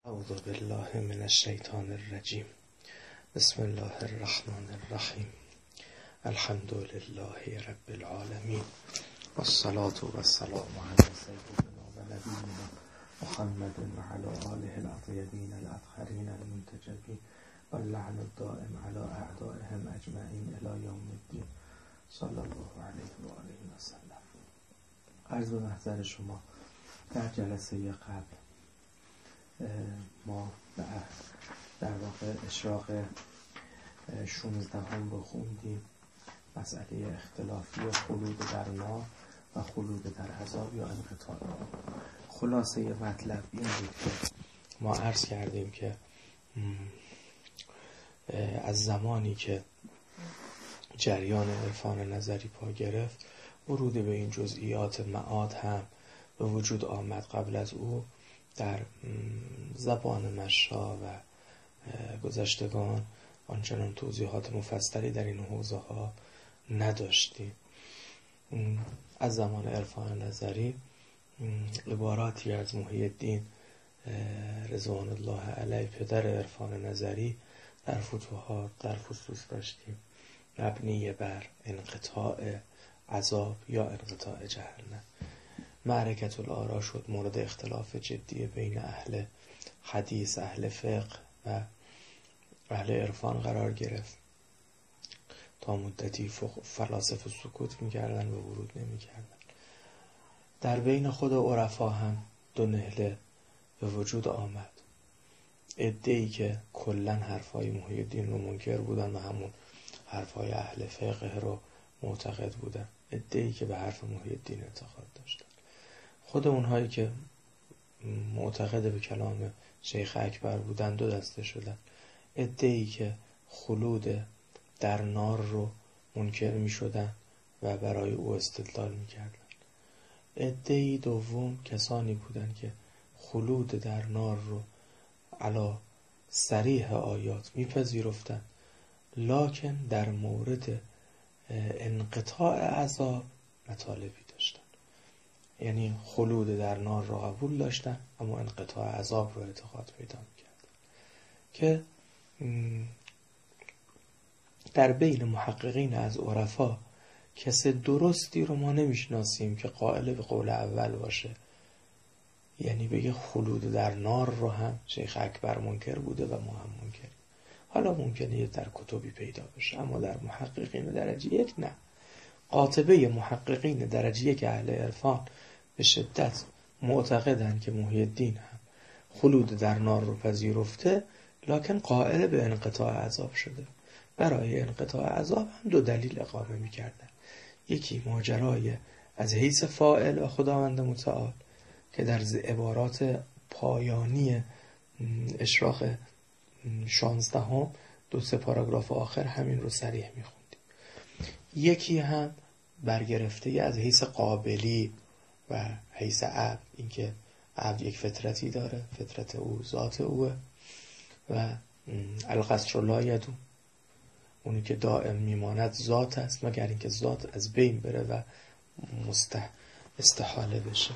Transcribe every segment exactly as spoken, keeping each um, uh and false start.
اعوذ بالله من الشیطان الرجیم. بسم الله الرحمن الرحیم. الحمد لله رب العالمین والصلاة والسلام علی سیدنا و نبینا محمد و علی آله الاطیبین الاطهرین المنتجبین واللعن الدائم علی اعدائهم اجمعین الی یوم الدین صلی الله علیه و آله و سلم. عرض به محضر شما، در جلسه قبل ما در واقع اشراق شانزدهم رو خوندیم، مسئله اختلافی خلود در نار و خلود در عذاب یا انقطاع. خلاصه مطلب این بود که ما عرض کردیم که از زمانی که جریان عرفان نظری پا گرفت، ورود به این جزئیات معاد هم به وجود آمد. قبل از او در زبان مشا و گذشتگان آنچنان توضیحات مفصلی در این حوزه ها نداشتیم. از زمان عرفان نظری عباراتی از محی الدین رضوان الله علیه، پدر عرفان نظری، در فتوحات در فصوص داشتیم مبنی بر انقطاع عذاب یا انقطاع جهنم. معرکت الآرا شد مورد اختلاف جدی بین اهل حدیث، اهل فقه و اهل عرفان قرار گرفت. تا مدتی فلاسفه سکوت میکردن و ورود نمیکردن. در بین خود عرفا هم دو نهله به وجود آمد. عده‌ای که کلن حرفای محی الدین رو منکر بودن و همون حرفای اهل فقه رو معتقد بودن. عده‌ای که به حرف محی الدین اعتقاد داشتن. خود اونهایی که معتقد به کلام شیخ اکبر بودن دو دسته شدن. عده‌ای که خلود در نار رو منکر می شدن و برای او استدلال می کردن. عده‌ای دوم کسانی بودن که خلود در نار رو علا صریح آیات می پذیرفتن، لکن در مورد انقطاع عذاب مطالبی داشتن. یعنی خلود در نار را قبول داشتن اما انقطاع عذاب را اعتقاد پیدا می‌کردن که در بین محققین از عرفا کس درستی رو ما نمیشناسیم که قائل به قول اول باشه، یعنی بگه خلود در نار رو هم شیخ اکبر منکر بوده و ما هم منکریم. حالا ممکنه در کتبی پیدا بشه اما در محققین درجه یک نه. قاطبه محققین درجه یک اهل عرفان به شدت معتقدن که محی الدین هم خلود در نار رو پذیرفته، لکن قائل به انقطاع عذاب شده. برای انقطاع عذاب هم دو دلیل اقامه می کردن. یکی ماجرای از حیث فاعل و خداوند متعال که در عبارات پایانی اشراق شانزدهم دو سه پاراگراف آخر همین رو صریح می خوندیم. یکی هم برگرفته از حیث قابلی و حیث عبد، اینکه عبد یک فطرتی داره، فطرت او ذات اوه و القصر لا یدوم، اونی که دائم میماند ذات است مگر اینکه ذات از بین بره و مست استحاله بشه.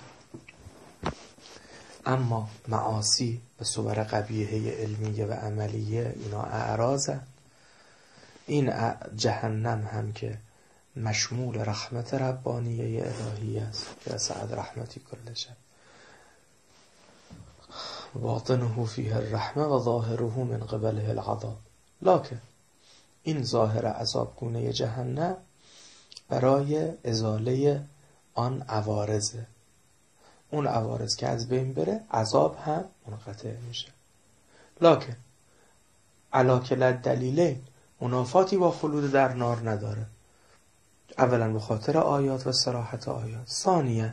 اما معاصی و صور قبیحه علمیه و عملیه اینا اعراضن. این جهنم هم که مشمول رحمت ربانیه الهی است که سعد رحمتی کل شب باطنه فیه الرحمه و ظاهره من قبله العذاب، لکن این ظاهر عذابگونه جهنم برای ازاله آن عوارضه. اون عوارض که از بین بره عذاب هم منقطع میشه. لکن علا کل دلیلین منافاتی با خلود در نار نداره. اولا به خاطر آیات و صراحت آیات، ثانیاً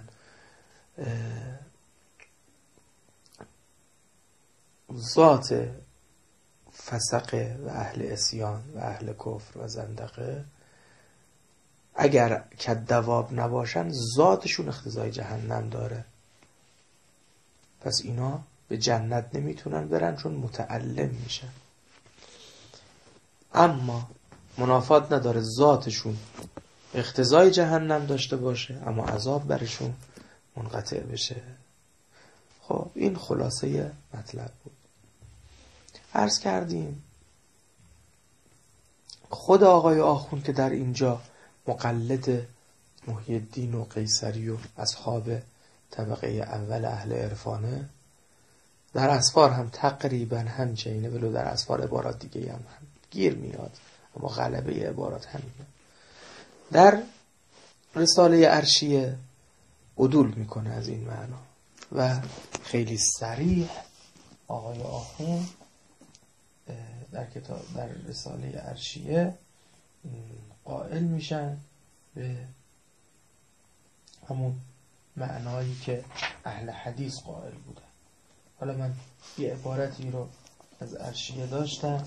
ذات فسقه و اهل عصیان و اهل کفر و زندقه اگر کدواب نباشن ذاتشون اقتضای جهنم داره، پس اینا به جنت نمیتونن برن چون متعلم میشن. اما منافات نداره ذاتشون اقتضای جهنم داشته باشه اما عذاب برشون منقطع بشه. خب این خلاصه مطلب بود. عرض کردیم خود آقای آخوند که در اینجا مقلد محی الدین و قیصری و اصحاب طبقه اول اهل عرفانه، در اسفار هم تقریبا همچینه، ولو در اسفار عبارات دیگه هم, هم گیر میاد، اما غلبه عبارات همینه. در رساله عرشیه عدول میکنه از این معنا و خیلی صریح آقای آخوند در کتاب در رساله عرشیه قائل میشن به همون معنایی که اهل حدیث قائل بودن. حالا من یه عبارتی رو از عرشیه داشتم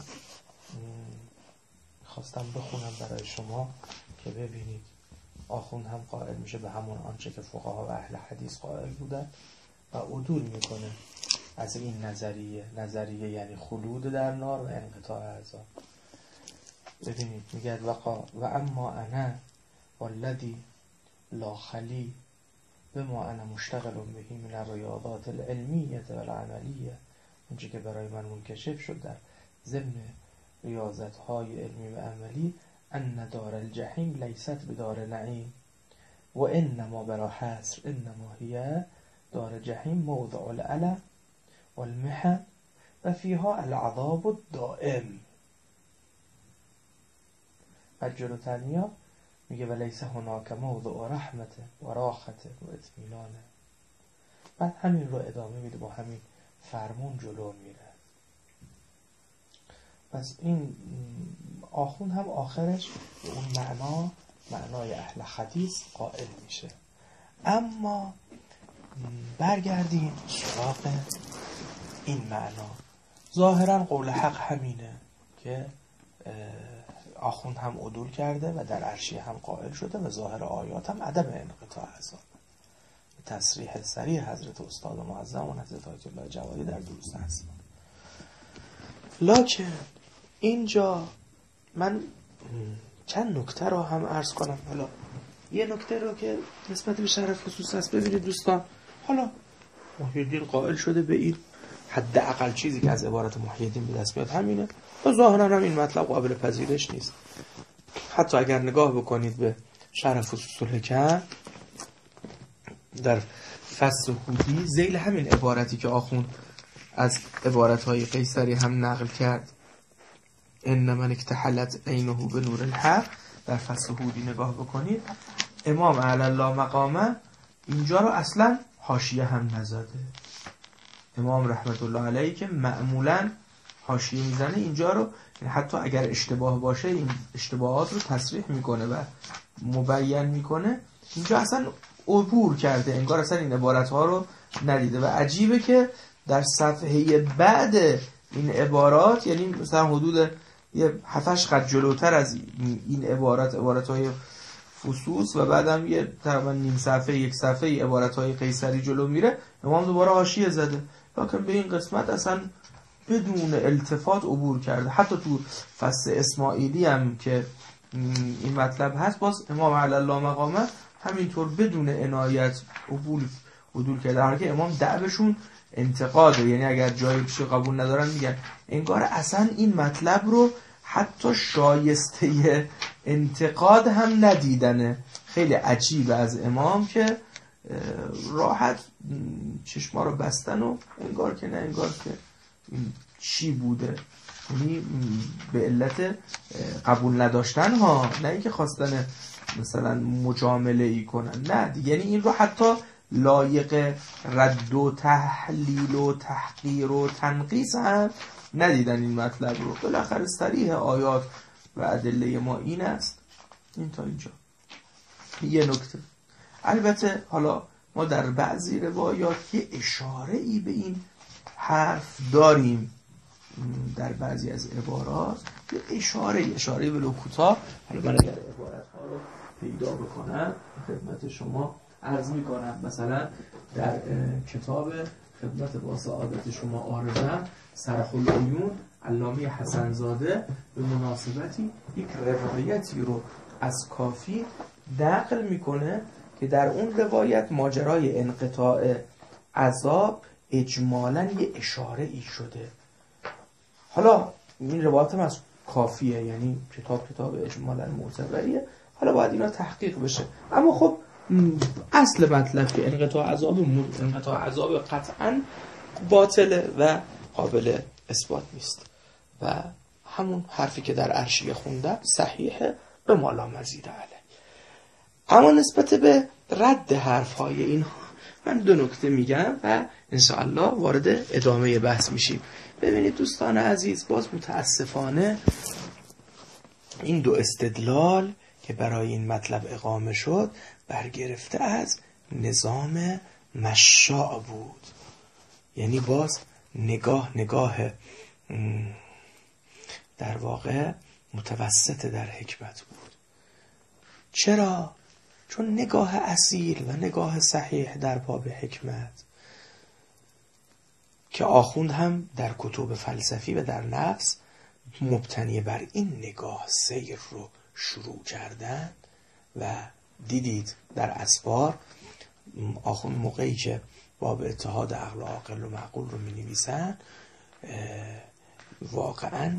خواستم بخونم برای شما که ببینید آخوند هم قائل میشه به همون آنچه که فقها و اهل حدیث قائل بودن و عدول میکنه از این نظریه. نظریه یعنی خلود در نار و انقطاع عذاب. ببینید میگه وقا و اما انا والذی لا خلی بما انا مشتغل بهی من الریاضات العلمیه و العملیه، اونچه که برای من منکشف شد در ضمن ریاضت های علمی و عملی، ان دار الجحیم لیست بدار نعیم و انما برا حصر انما هی دار جحیم موضع الالم والمحن و فیها العذاب الدائم. و جلوتر میاد میگه ولیس هناک موضع رحمت و راحت و اطمینانه. بعد همین رو ادامه میده، با همین فرمون جلو میره. پس این آخوند هم آخرش به اون معنا معنای اهل حدیث قائل میشه. اما برگردیم سراغ این معنا. ظاهرا قول حق همینه که آخوند هم عدول کرده و در عرشیه هم قائل شده و ظاهر آیات هم عدم انقطاع عذاب. تصریح صریح حضرت استاد معظم و حضرت آیت الله جوادی در دروس هست. لکن اینجا من چند نکته رو هم عرض کنم. حالا یه نکته رو که نسبت به شرف خصوص هست. ببینید دوستان، حالا محی الدین قائل شده به این حداقل چیزی که از عبارت محی الدین به دست میاد همینه و ظاهرا هم این مطلب قابل پذیرش نیست. حتی اگر نگاه بکنید به شرف خصوص الحکم در فصل هودی، ذیل همین عبارتی که آخوند از عبارتهای قیصری هم نقل کرد، ان من اکتحلت عینه به نور الحق، در فصل هودی نگاه بکنید امام اعلی الله مقامه اینجا رو اصلا حاشیه هم نزده. امام رحمت الله علیه که معمولا حاشیه میزنه اینجا رو، حتی اگر اشتباه باشه این اشتباهات رو تصریح میکنه و مبین میکنه، اینجا اصلا عبور کرده، انگار اصلا این عبارت ها رو ندیده. و عجیبه که در صفحه بعد این عبارات، یعنی مثلا حدود یه هفتش خط جلوتر از این عبارت، عبارت های فصوص و بعدم یه تقریبا نیم صفحه یک صفحه عبارت های قیصری جلو میره، امام دوباره حاشیه زده. لکن به این قسمت اصلا بدون التفات عبور کرده. حتی تو فصل اسماعیلی هم که این مطلب هست، باز امام علی الله مقامه همینطور بدون عنایت عبور عدول کرده. در حالی که امام دعوشون انتقاده، یعنی اگر جایی چیزی قبول ندارن میگن انگار اصلا این مطلب رو حتی شایسته انتقاد هم ندیدنه. خیلی عجیبه از امام که راحت چشما رو بستن و انگار که نه، انگار که چی بوده، یعنی به علت قبول نداشتن ها، نه اینکه خواستن مثلا مجامله ای کنن، نه، یعنی این رو حتی لایق رد و تحلیل و تحقیر و تنقیص هم ندیدن این مطلب رو. بالاخره صریح آیات و ادله ما این است. این تا اینجا یه نکته. البته حالا ما در بعضی روایات یه اشاره ای به این حرف داریم، در بعضی از عبارات یه اشاره اشاره به کوتاه. حالا من اگر عبارت ها رو پیدا بکنم خدمت شما عرض میکنم. مثلا در کتاب خدمت با سعادت شما آرزم سرخ العیون، علامه حسن زاده به مناسبتی یک روایتی رو از کافی نقل میکنه که در اون روایت ماجرای انقطاع عذاب اجمالاً یه اشاره ای شده. حالا این روایت هم از کافیه، یعنی کتاب کتاب اجمالاً معتبریه، حالا باید اینا تحقیق بشه. اما خب اصل مطلب که انقطاع عذاب انقطاع عذاب قطعاً باطله و قابل اثبات نیست و همون حرفی که در عرشیه خوندم صحیحه به ما لا مزید علیه. اما نسبت به رد حرفهای اینها من دو نکته میگم و انشاءالله وارد ادامه بحث میشیم. ببینید دوستان عزیز، باز متاسفانه این دو استدلال که برای این مطلب اقامه شد برگرفته از نظام مشاع بود، یعنی باز نگاه نگاه در واقع متوسط در حکمت بود. چرا؟ چون نگاه اصیل و نگاه صحیح در باب حکمت که آخوند هم در کتب فلسفی و در نفس مبتنی بر این نگاه سیر رو شروع کردن و دیدید در اسفار آخوند موقعی که باب اتحاد عقل و عاقل و معقول رو می نویسن واقعا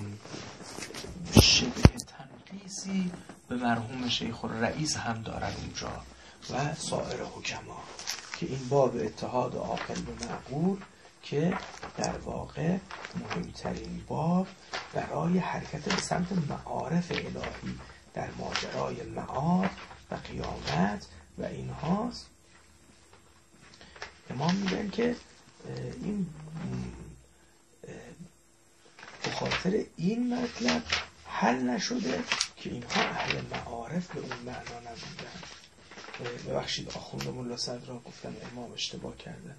شبه تنقیصی به مرحوم شیخ الرئیس هم دارن اونجا و سایر حکما که این باب اتحاد عاقل و معقول که در واقع مهمترین باب برای حرکت به سمت معارف الهی در ماجرای معاد و قیامت و اینهاست. امام میگن که این به خاطر این مطلب حل نشده که اینها اهل معارف به اون معنا نبودن. ببخشید آخوند ملا صدرا گفتن امام اشتباه کردن.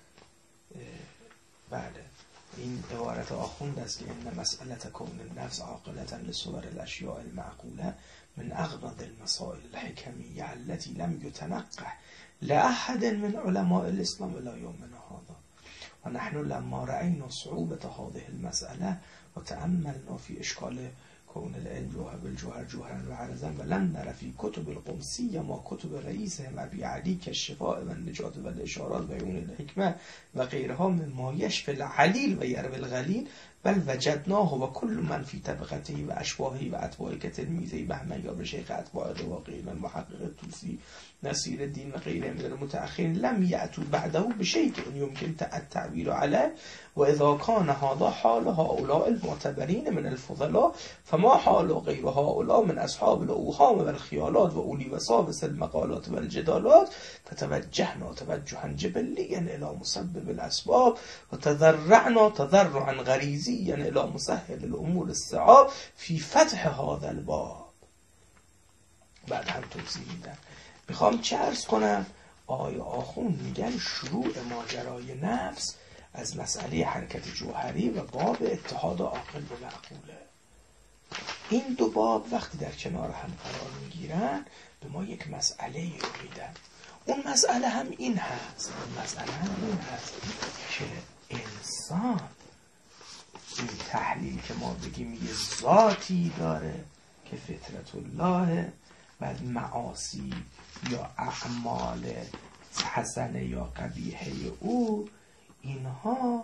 بله این عبارت آخوند است که این مسئله کون النفس عاقلة لصور الاشیاء المعقوله من اغرض المسائل الحکمیه التي لم يتنقح لأحد من علماء الاسلام الى یومنا هذا و نحن لما رأينا صعوبة هذه المسألة وتأملنا في اشكال كون العلم جوهر بالجوهر جوهرا وعرضا ولم نر في كتب القمسية ما كتب رئيسهم أبي علي كالشفاء والنجاة والإشارات وعيون الحكمة وغيرها مما يشفي العليل ويروي الغليل بل وجدناه وكل من في طبقته وأشباهه وأتباعه كتلميذه بهمن یا شيخ أتباع الواقعي من محقق الطوسي نصير الدين وغيره من المتأخرين لم يأتوا بعده بشيء يمكن التعبير عليه وإذا كان هذا حال هؤلاء المعتبرين من الفضلاء فما حال غير هؤلاء من أصحاب الأوهام والخيالات وأولي وساوس المقالات والجدالات فتوجهنا توجها جبليا إلى مسبب الأسباب وتذرعنا تذرعا غريزيا إلى مسهل الأمور الصعاب في فتح هذا الباب. بعد هم توضیح میدم. میخوام چه عرض کنم؟ آیا آخوند میگن شروع ماجرای نفس از مسئله حرکت جوهری و باب اتحاد عاقل و معقوله. این دو باب وقتی در کنار هم قرار میگیرن به ما یک مسئله رو میدن. اون مسئله هم این هست اون مسئله هم این هست که انسان این تحلیل که ما بگیم یه ذاتی داره که فطرت الله و معاصی یا اعمال حسنه یا قبیحه او اینها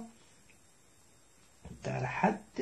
در حد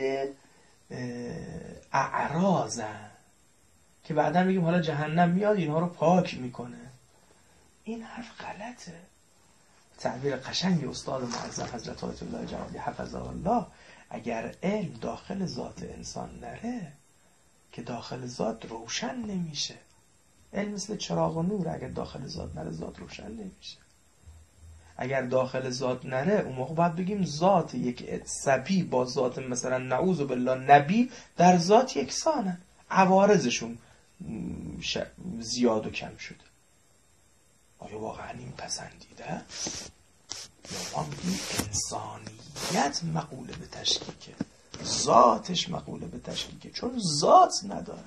اعراضن که بعدا بگیم حالا جهنم میاد اینها رو پاک میکنه. این حرف غلطه. تعبیر قشنگ استاد معظم حضرت آیت الله جلالی حفظه الله، اگر علم داخل ذات انسان نره که داخل ذات روشن نمیشه. علم مثل چراغ و نور، اگر داخل ذات نره ذات روشن نمیشه. اگر داخل ذات نره اون موقع باید بگیم ذات یک صبی با ذات مثلا نعوذ بالله نبی در ذات یکسانن، عوارضشون زیاد و کم شده. آیا واقعا این پسندیده؟ یا ما میگیم انسانیت مقوله به تشکیکه، ذاتش مقوله به تشکیکه چون ذات نداره.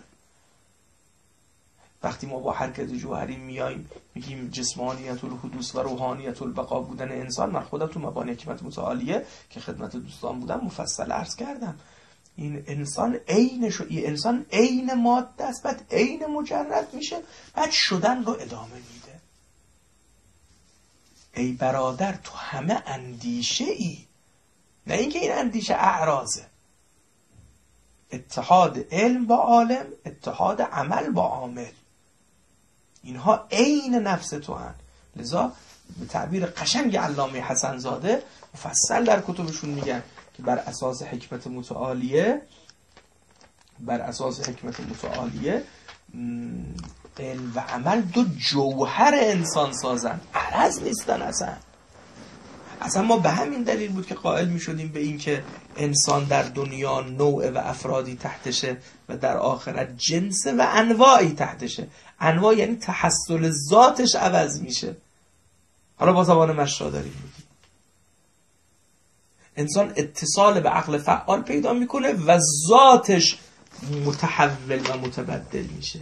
وقتی ما با حرکت جوهری میایم میگیم جسمانیت الحدوث و روحانیت البقا بودن انسان، من خودم تو مبانی حکمت متعالیه که خدمت دوستان بودم مفصل عرض کردم این انسان عین شو این انسان عین ماده است، بعد عین مجرد میشه، بعد شدن رو ادامه میده. ای برادر تو همه اندیشه ای، نه اینکه این اندیشه اعراضه، اتحاد علم با عالم، اتحاد عمل با عامل، اینها عین نفس تو هن. لذا به تعبیر قشنگ علامه حسن زاده مفصل در کتبشون میگن که بر اساس حکمت متعالیه بر اساس حکمت متعالیه علم و عمل دو جوهر انسان سازن، عرض نیستن اصلا. اصلا ما به همین دلیل بود که قائل می شدیم به این که انسان در دنیا نوع و افرادی تحتشه و در آخرت جنس و انواعی تحتشه. انواع یعنی تحصل ذاتش عوض میشه. حالا با زبان مشرا داریم میگیم انسان اتصال به عقل فعال پیدا میکنه و ذاتش متحول و متبدل میشه.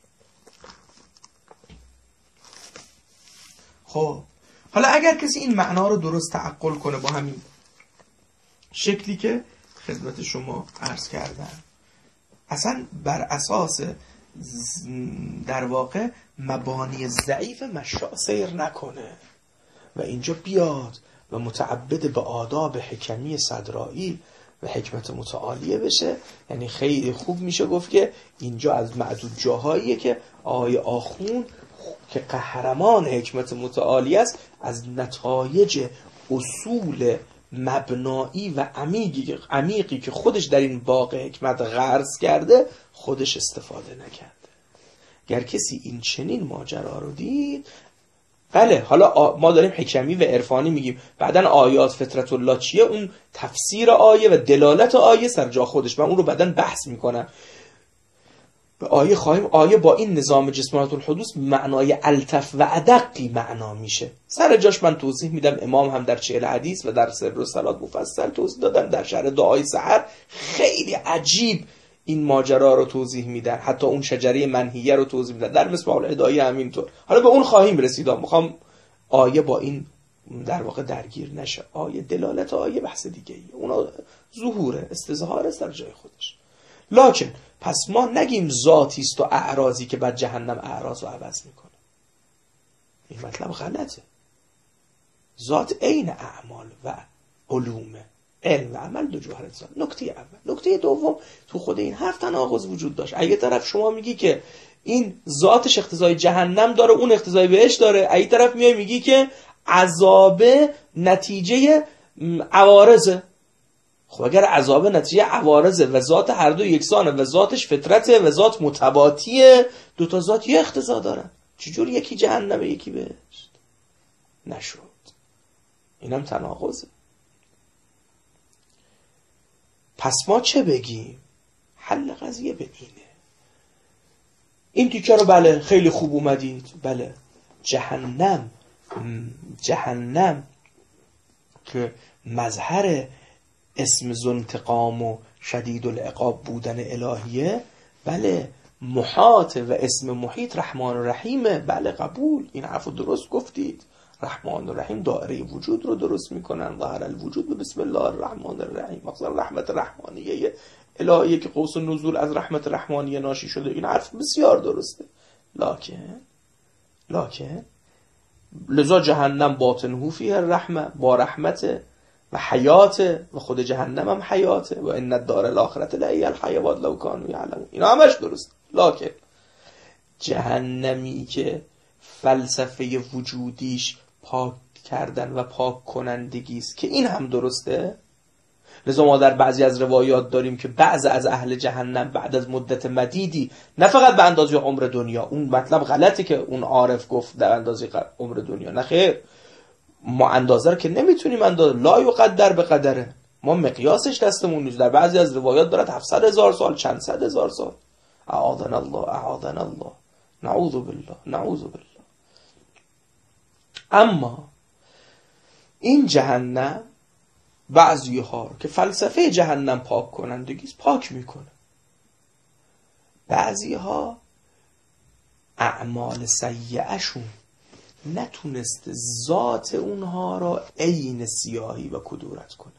خب حالا اگر کسی این معنا رو درست تعقل کنه با همین شکلی که خدمت شما عرض کردم، اصلا بر اساس در واقع مبانی ضعیف مشروع سیر نکنه و اینجا بیاد و متعبد به آداب حکمی صدرایی و حکمت متعالیه بشه، یعنی خیلی خوب میشه گفت که اینجا از معدود جاهاییه که آقای آخوند که قهرمان حکمت متعالی است از نتایج اصول مبنایی و عمیقی عمیقی که خودش در این باغ حکمت غرس کرده خودش استفاده نکرده. گر کسی این چنین ماجرا رو دید، بله حالا ما داریم حکمی و عرفانی میگیم، بعدن آیات فطرت الله چیه، اون تفسیر آیه و دلالت آیه سر جا خودش، من اون رو بعدن بحث میکنم. به آیه خواهیم آیه با این نظام جسمانات الحدوث معنای الطف و ادقی معنا میشه، سر جاش من توضیح میدم. امام هم در چهل حدیث و در سر الصلات مفصل توضیح دادم، در شرح دعای سحر خیلی عجیب این ماجرا رو توضیح میدن، حتی اون شجره منهیه رو توضیح میدن، در مصباح الهدایه همینطور. حالا به اون خواهیم رسید، میخوام آیه با این در واقع درگیر نشه. آیه دلالت آیه بحث دیگه ای، اونا ظهور استظهار است در جای خودش. لکن پس ما نگیم ذاتی است و اعراضی که بعد جهنم اعراض رو عوض میکنه، این مطلب غلطه. ذات عین اعمال و علومه، علم و عمل دو جوهر ذات. نکته اول. نکته دوم، تو خود این حرف تناقض وجود داشت. اگه طرف شما میگی که این ذاتش اقتضای جهنم داره، اون اقتضای بهش داره، اگه طرف میای میگی که عذاب نتیجه عوارضه. خب اگر عذاب نتیجه عوارضه و ذات هر دو یکسانه و ذاتش فطرته و ذات متباتیه، دو تا ذات یه اقتضا دارن، چجور یکی جهنمه یکی بهشت؟ نشد. اینم تناقضه. پس ما چه بگیم؟ حل قضیه به اینه. این تیکه رو بله خیلی خوب اومدید، بله جهنم جهنم که مظهر اسم ذوالانتقام و شدید العقاب بودن الهیه، بله محاط و اسم محیط رحمان و رحیمه، بله قبول، این حرف رو درست گفتید. رحمان و رحیم دائره وجود رو درست میکنن، ظاهر الوجود به بسم الله الرحمن الرحیم، مثلا رحمت رحمانیه الهیه که قوس النزول از رحمت رحمانیه ناشی شده. این حرف بسیار درسته. لکن لکن لذا جهنم باطنه فیه الرحمه، با رحمت و حیاته و خود جهنم هم حیاته و ان الدار الاخرة لهی الحیوان لو کانوا یعلمون. اینا همش درست. لکن جهنمی که فلسفه وجودیش پاک کردن و پاک کنندگی است، که این هم درسته. لذا ما در بعضی از روایات داریم که بعض از اهل جهنم بعد از مدت مدیدی، نه فقط به اندازه عمر دنیا، اون مطلب غلطی که اون عارف گفت در اندازه عمر دنیا، نه خیر، ما اندازه رو که نمیتونیم اندازه، لا یقدر به قدره، ما مقیاسش دستمون نیست. در بعضی از روایات دارد هفتصد هزار سال، چند صد هزار سال. اعاذنا الله اعاذنا الله، نعوذ بالله نعوذ بالله. اما این جهنم بعضی ها که فلسفه جهنم پاک کنندگیست پاک میکنه، بعضی ها اعمال سیئه‌شون نتونست ذات اونها را عین سیاهی و کدورت کنه.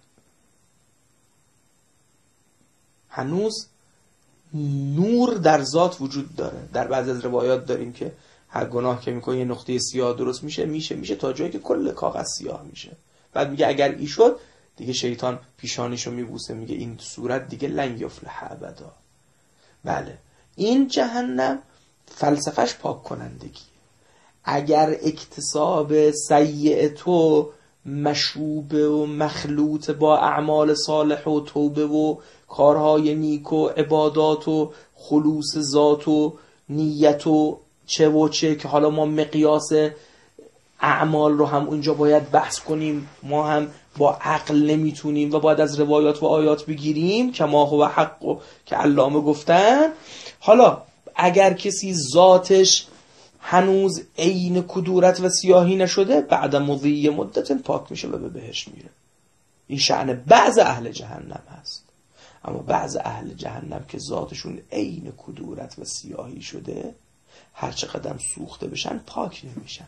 هنوز نور در ذات وجود داره. در بعضی از روایات داریم که هر گناه که میکنه یه نقطه سیاه درست میشه میشه میشه تا جایی که کل کاغذ سیاه میشه. بعد میگه اگر ای شد دیگه شیطان پیشانیشو میبوسه میگه این صورت دیگه لن یفلح ابدا. بله این جهنم فلسفهش پاک کنندگی. اگر اکتساب سیئ تو مشوبه و مخلوط با اعمال صالح و توبه و کارهای نیک و عبادات و خلوص ذات و نیت و چه و چه که حالا ما مقیاس اعمال رو هم اونجا باید بحث کنیم، ما هم با عقل نمیتونیم و باید از روایات و آیات بگیریم که ما هو حق و که علامه گفتن. حالا اگر کسی ذاتش هنوز عین کدورت و سیاهی نشده، بعد مضی مدت پاک میشه و به بهشت میره. این شأن بعض اهل جهنم هست. اما بعض اهل جهنم که ذاتشون عین کدورت و سیاهی شده، هر چقدر سوخته بشن پاک نمیشن،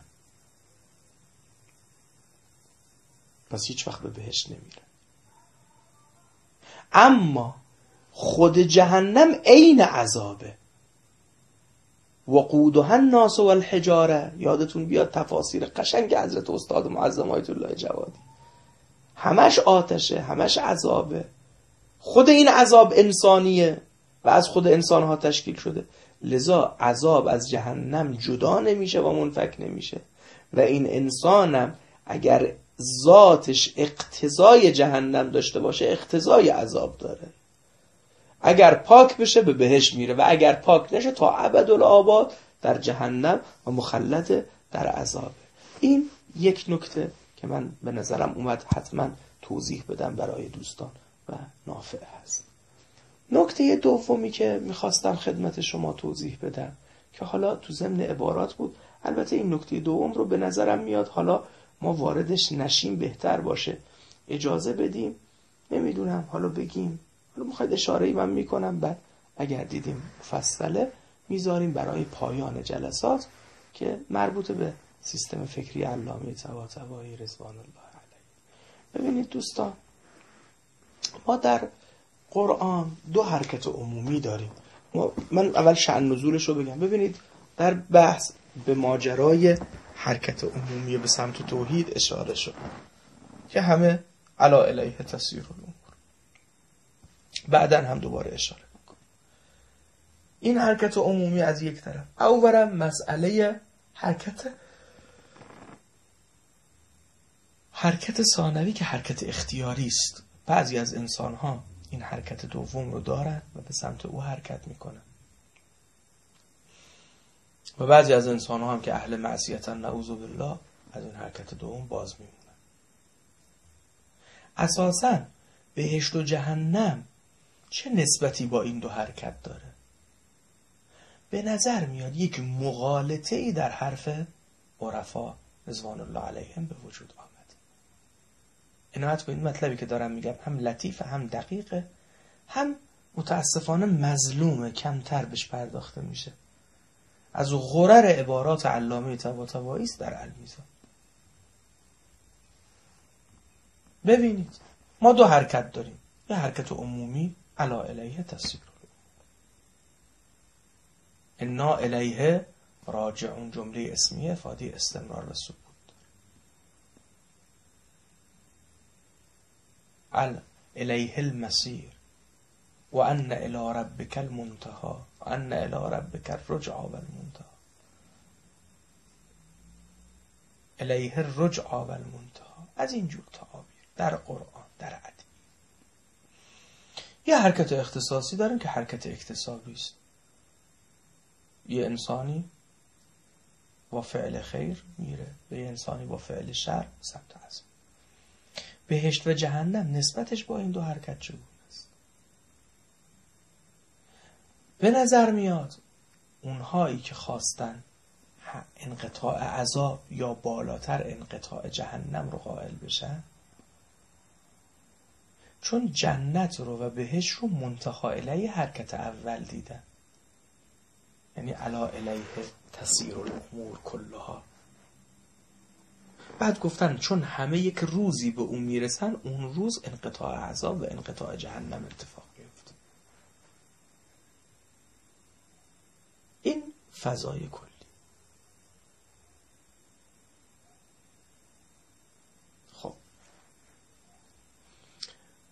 پس هیچ وقت به بهشت نمیره. اما خود جهنم عین عذابه. وقودها الناس والحجاره. یادتون بیاد تفاسیر قشنگ حضرت استاد معظم آیت الله جوادی، همش آتشه، همش عذابه. خود این عذاب انسانیه و از خود انسانها تشکیل شده، لذا عذاب از جهنم جدا نمیشه و منفک نمیشه. و این انسانم اگر ذاتش اقتضای جهنم داشته باشه، اقتضای عذاب داره. اگر پاک بشه به بهشت میره و اگر پاک نشه تا ابدالآباد در جهنم و مخلد در عذاب. این یک نکته که من به نظرم اومد حتما توضیح بدم برای دوستان و نافع هست. نکته دومی که میخواستم خدمت شما توضیح بدم که حالا تو ضمن عبارات بود، البته این نکته دوم رو به نظرم میاد حالا ما واردش نشیم بهتر باشه، اجازه بدیم، نمیدونم حالا بگیم، حالا میخواید اشاره‌ای من میکنم، بعد اگر دیدیم مفصله میذاریم برای پایان جلسات که مربوط به سیستم فکری علامه طباطبایی رضوان الله علیه. ببینید دوستان، ما در قرآن دو حرکت عمومی داریم. من اول شأن نزولش رو بگم. ببینید در بحث به ماجرای حرکت عمومی به سمت توحید اشاره شد که همه الا الیه تسیر الامور. بعداً هم دوباره اشاره میکنم. این حرکت عمومی از یک طرف، اولا مسئله حرکت حرکت ثانوی که حرکت اختیاری است. بعضی از انسان‌ها این حرکت دوم رو دارن و به سمت او حرکت میکنن و بعضی از انسان‌ها هم که اهل معصیتن نعوذ بالله از این حرکت دوم باز میمونن. اساساً بهشت و جهنم چه نسبتی با این دو حرکت داره؟ به نظر میاد یک مغالطه ای در حرف عرفا رضوان الله علیهم به وجود آمد. عنایت به این مطلبی که دارم میگم هم لطیفه، هم دقیقه، هم متاسفانه مظلومه، کمتر بهش پرداخته میشه. از غرر عبارات علامه طباطبایی است در المیزان. ببینید ما دو حرکت داریم، یه حرکت عمومی الا الیه تسیر انا الیه راجعون، جمله اسمیه افاده استمرار و ثبوت. ال الیه المصیر و ان الی ربک المنتهی و ان الی ربک الرجعى والمنتهی. الیه الرجعى والمنتهی، از اینجور تعابیر در قرآن، در ادب. یه حرکت اختصاصی داریم که حرکت اکتسابی است. یه انسانی با فعل خیر میره به یه انسانی با فعل شر سمت عذاب. بهشت و جهنم نسبتش با این دو حرکت چگونه است؟ به نظر میاد اونهایی که خواستن انقطاع عذاب یا بالاتر انقطاع جهنم رو قائل بشن، چون جنت رو و بهشت رو منتهی الیه حرکت اول دیدن، یعنی الا الیه تسیر الامور کلها. بعد گفتن چون همه یک روزی به اون میرسن، اون روز انقطاع عذاب و انقطاع جهنم اتفاق میفته. این فضای کلی. خب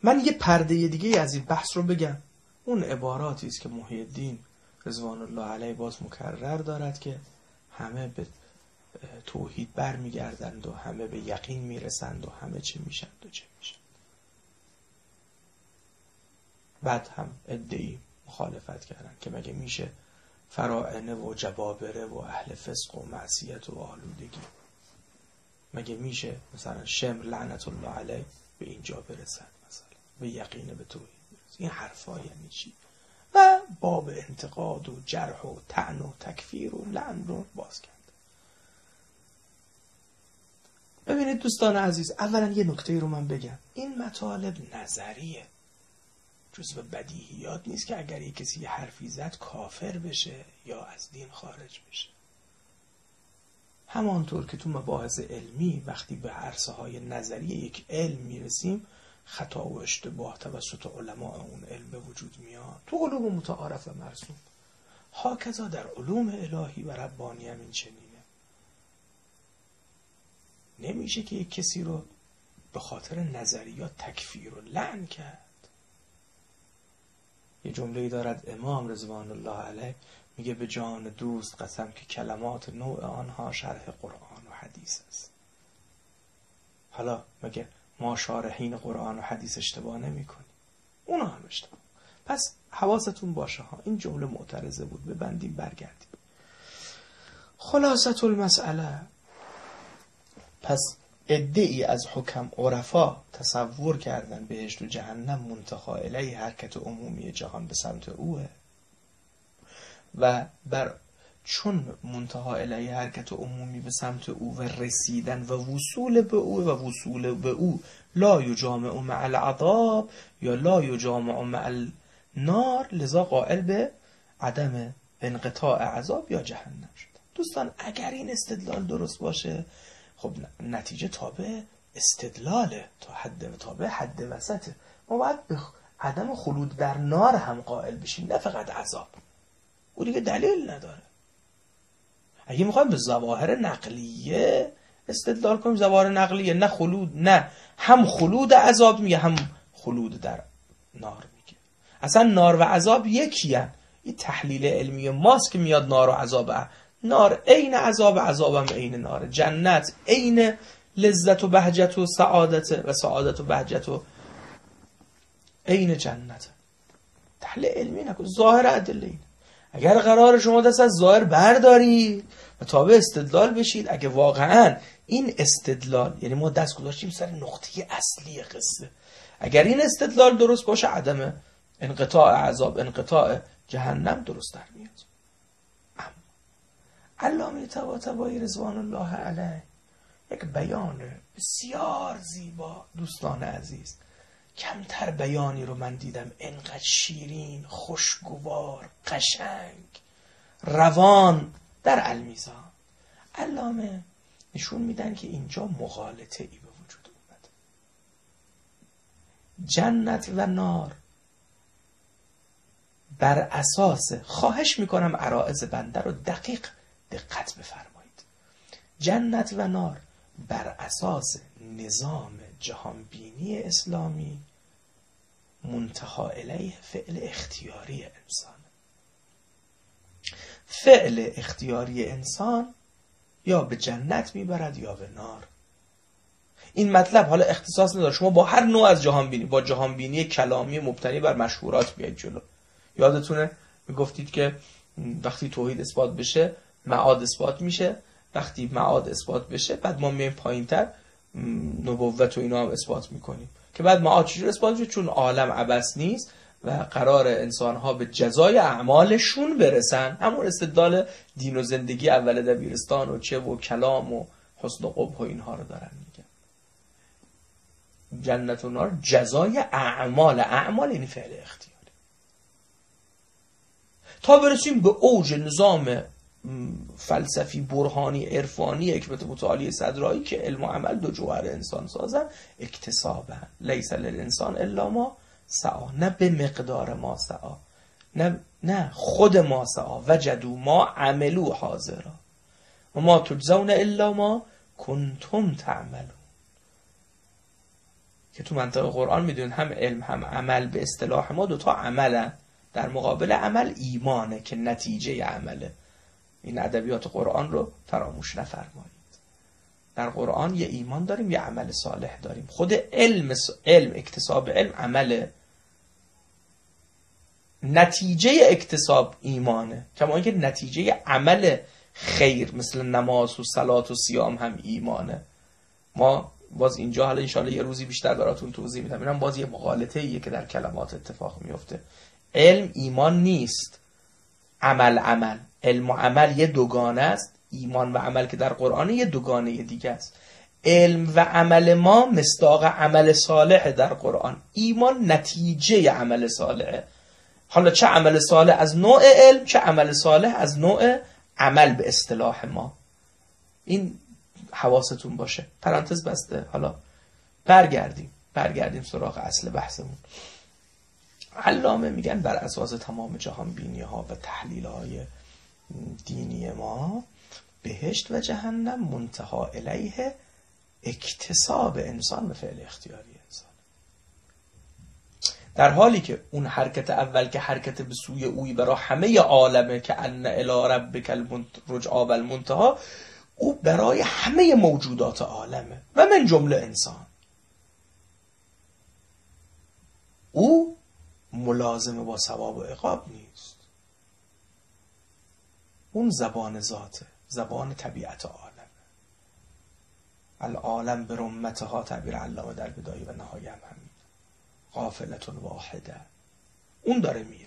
من یه پرده دیگه از این بحث رو بگم. اون عباراتی است که محی الدین رضوان الله علیه باز مکرر دارد که همه به توحید برمیگردند و همه به یقین میرسند و همه چه میشند و چه میشند. بعد هم ادعی مخالفت کردن که مگه میشه فراعنه و جبابره و اهل فسق و معصیت و آلودگی، مگه میشه مثلا شمر لعنت الله علیه به اینجا برسد، مثلا به یقین به توحید برسد؟ این حرفا یعنی چی؟ و باب انتقاد و جرح و طعن و تکفیر و لعن رو باز کرد. ببینید دوستان عزیز، اولا یه نکته رو من بگم، این مطالب نظریه، جزو بدیهیات نیست که اگر یک کسی یه حرفی زد کافر بشه یا از دین خارج بشه. همانطور که تو مباحث علمی وقتی به عرصه های نظری یک علم میرسیم خطا و اشتباه توسط علماء اون علم به وجود میاد، تو علوم متعارف مرسوم. هاکذا در علوم الهی و ربانی هم این چنینه. نمیشه که یک کسی رو به خاطر نظریات تکفیر و لعن کرد. یه جمله‌ای دارد امام رضوان الله علیه، میگه به جان دوست قسم که کلمات نوع آنها شرح قرآن و حدیث است. حالا مگه ما شارحین قرآن و حدیث اشتباه نمی کنیم؟ اونا هم اشتباه. پس حواستون باشه ها، این جمله معترضه بود، ببندیم برگردیم. خلاصة المسئله، پس عده‌ای از حکم عرفا تصور کردن بهشت و جهنم منتهی الیه حرکت عمومی جهان به سمت اوه و بر چون منتهی الیه حرکت عمومی به سمت او و رسیدن و وصول به او و وصول به او لا یجامع مع العذاب یا لا یجامع مع النار، لذا قائل به عدم انقطاع عذاب یا جهنم شد. دوستان اگر این استدلال درست باشه، خب نتیجه تابع استدلاله، تا حد تابع حد وسطه. ما باید به عدم خلود در نار هم قائل بشیم، نه فقط عذاب. او دیگه دلیل نداره. اگه میخوایم به ظواهر نقلیه استدلال کنیم، ظواهر نقلیه نه خلود، نه هم خلود عذاب میگه هم خلود در نار میگه. اصلا نار و عذاب یکی هن. این تحلیل علمی ماست که میاد نار و عذاب. نار عین عذاب، عذابم عین نار. جنت عین لذت و بهجت و سعادت و سعادت و بهجت و عین جنت. تحلیل علمی نکن، ظاهر ادله اینه. اگر قرار شما دست از ظاهر بردارید و تابع استدلال بشید، اگه واقعا این استدلال، یعنی ما دست گذاشتیم سر نقطه اصلی قصه، اگر این استدلال درست باشه، عدم انقطاع عذاب، انقطاع جهنم درست در میاد. علامه طباطبایی رضوان الله علیه یک بیان بسیار زیبا، دوستان عزیز، کمتر بیانی رو من دیدم انقدر شیرین، خوشگوار، قشنگ، روان در المیزان. علامه نشون میدن که اینجا مغالطه ای به وجود اومد. جنت و نار بر اساس، خواهش میکنم عرائض بنده رو دقیق دقت بفرمایید، جنت و نار بر اساس نظام جهانبینی اسلامی منتهی الیه فعل اختیاری انسان. فعل اختیاری انسان یا به جنت میبرد یا به نار. این مطلب حالا اختصاص نداره، شما با هر نوع از جهانبینی، با جهانبینی کلامی مبتنی بر مشهورات بیاید جلو. یادتونه میگفتید که وقتی توحید اثبات بشه معاد اثبات میشه، وقتی معاد اثبات بشه بعد ما میایم پایینتر نبوت و اینا هم اثبات میکنیم که بعد معاد چجور اثبات میشه؟ چون عالم عبث نیست و قرار انسانها به جزای اعمالشون برسن. همون استدلال دین و زندگی اول دبیرستان و چه و کلام و حسن و قبح و اینها رو دارن میگن. جنت و نار جزای اعمال، اعمال یعنی فعل اختیاری. تا برسیم به اوج نظام فلسفی برهانی عرفانی حکمت متعالی صدرایی که علم و عمل دو جوهر انسان سازن، اکتسابا لیس للانسان الا ما سعی، نه به مقدار ما سعی، نه نه خود ما سعی، وجدوا ما عملوا حاضرا و ما تجزون الا ما کنتم تعملون. که تو منطق قرآن میدونید هم علم هم عمل به اصطلاح ما دوتا عملن. در مقابل عمل ایمانه که نتیجه عمله. این ادبیات قرآن رو فراموش نفرمایید. در قرآن یه ایمان داریم یه عمل صالح داریم. خود علم علم اکتساب علم عمله، نتیجه اکتساب ایمانه. کما اینکه نتیجه عمل خیر مثل نماز و صلات و صیام هم ایمانه. ما باز اینجا حالا انشالله یه روزی بیشتر براتون توضیح میدم. اینم باز یه مغالطه ایه که در کلمات اتفاق میفته. علم ایمان نیست، عمل عمل. علم و عمل یه دوگانه است. ایمان و عمل که در قرآن یه دوگانه دیگه است. علم و عمل ما مصداق عمل صالح در قرآن. ایمان نتیجه عمل صالحه. حالا چه عمل صالح از نوع علم، چه عمل صالح از نوع عمل به اصطلاح ما. این حواستون باشه. پرانتز بسته. حالا برگردیم برگردیم سراغ اصل بحثمون. علامه میگن بر اساس تمام جهان بینی ها و تحلیل های دینی ما، بهشت و جهنم منتها الیه اکتساب انسان به فعل اختیاری انسان. در حالی که اون حرکت اول که حرکت به سوی اوی برای همه عالمه که ان الی ربک الرجعی و المنتهی، او برای همه موجودات عالمه و من جمله انسان. او ملازمه با ثواب و عقاب نیست. اون زبان ذاته، زبان طبیعت عالمه. العالم به رمتها تعبیر علامه در بدایه و نهایه هم همین. قافلتون واحده. اون داره میره.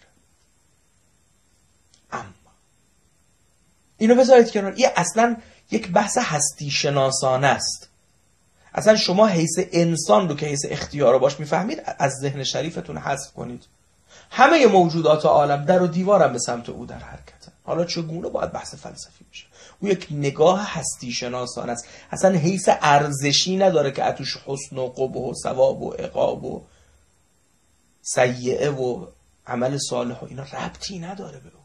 اما اینو بذارید کنار. این اصلا یک بحث هستی شناسانه است. اصلا شما حیث انسان رو که حیث اختیار رو باش میفهمید از ذهن شریفتون حذف کنید. همه موجودات عالم در و دیوارم به سمت او در حرکتن. حالا چگونه باید بحث فلسفی بشه. او یک نگاه هستی شناسانه است. اصلا حیث ارزشی نداره که اتوش حسن و قبح و ثواب و عقاب و سیئه و عمل صالح و اینا ربطی نداره به او.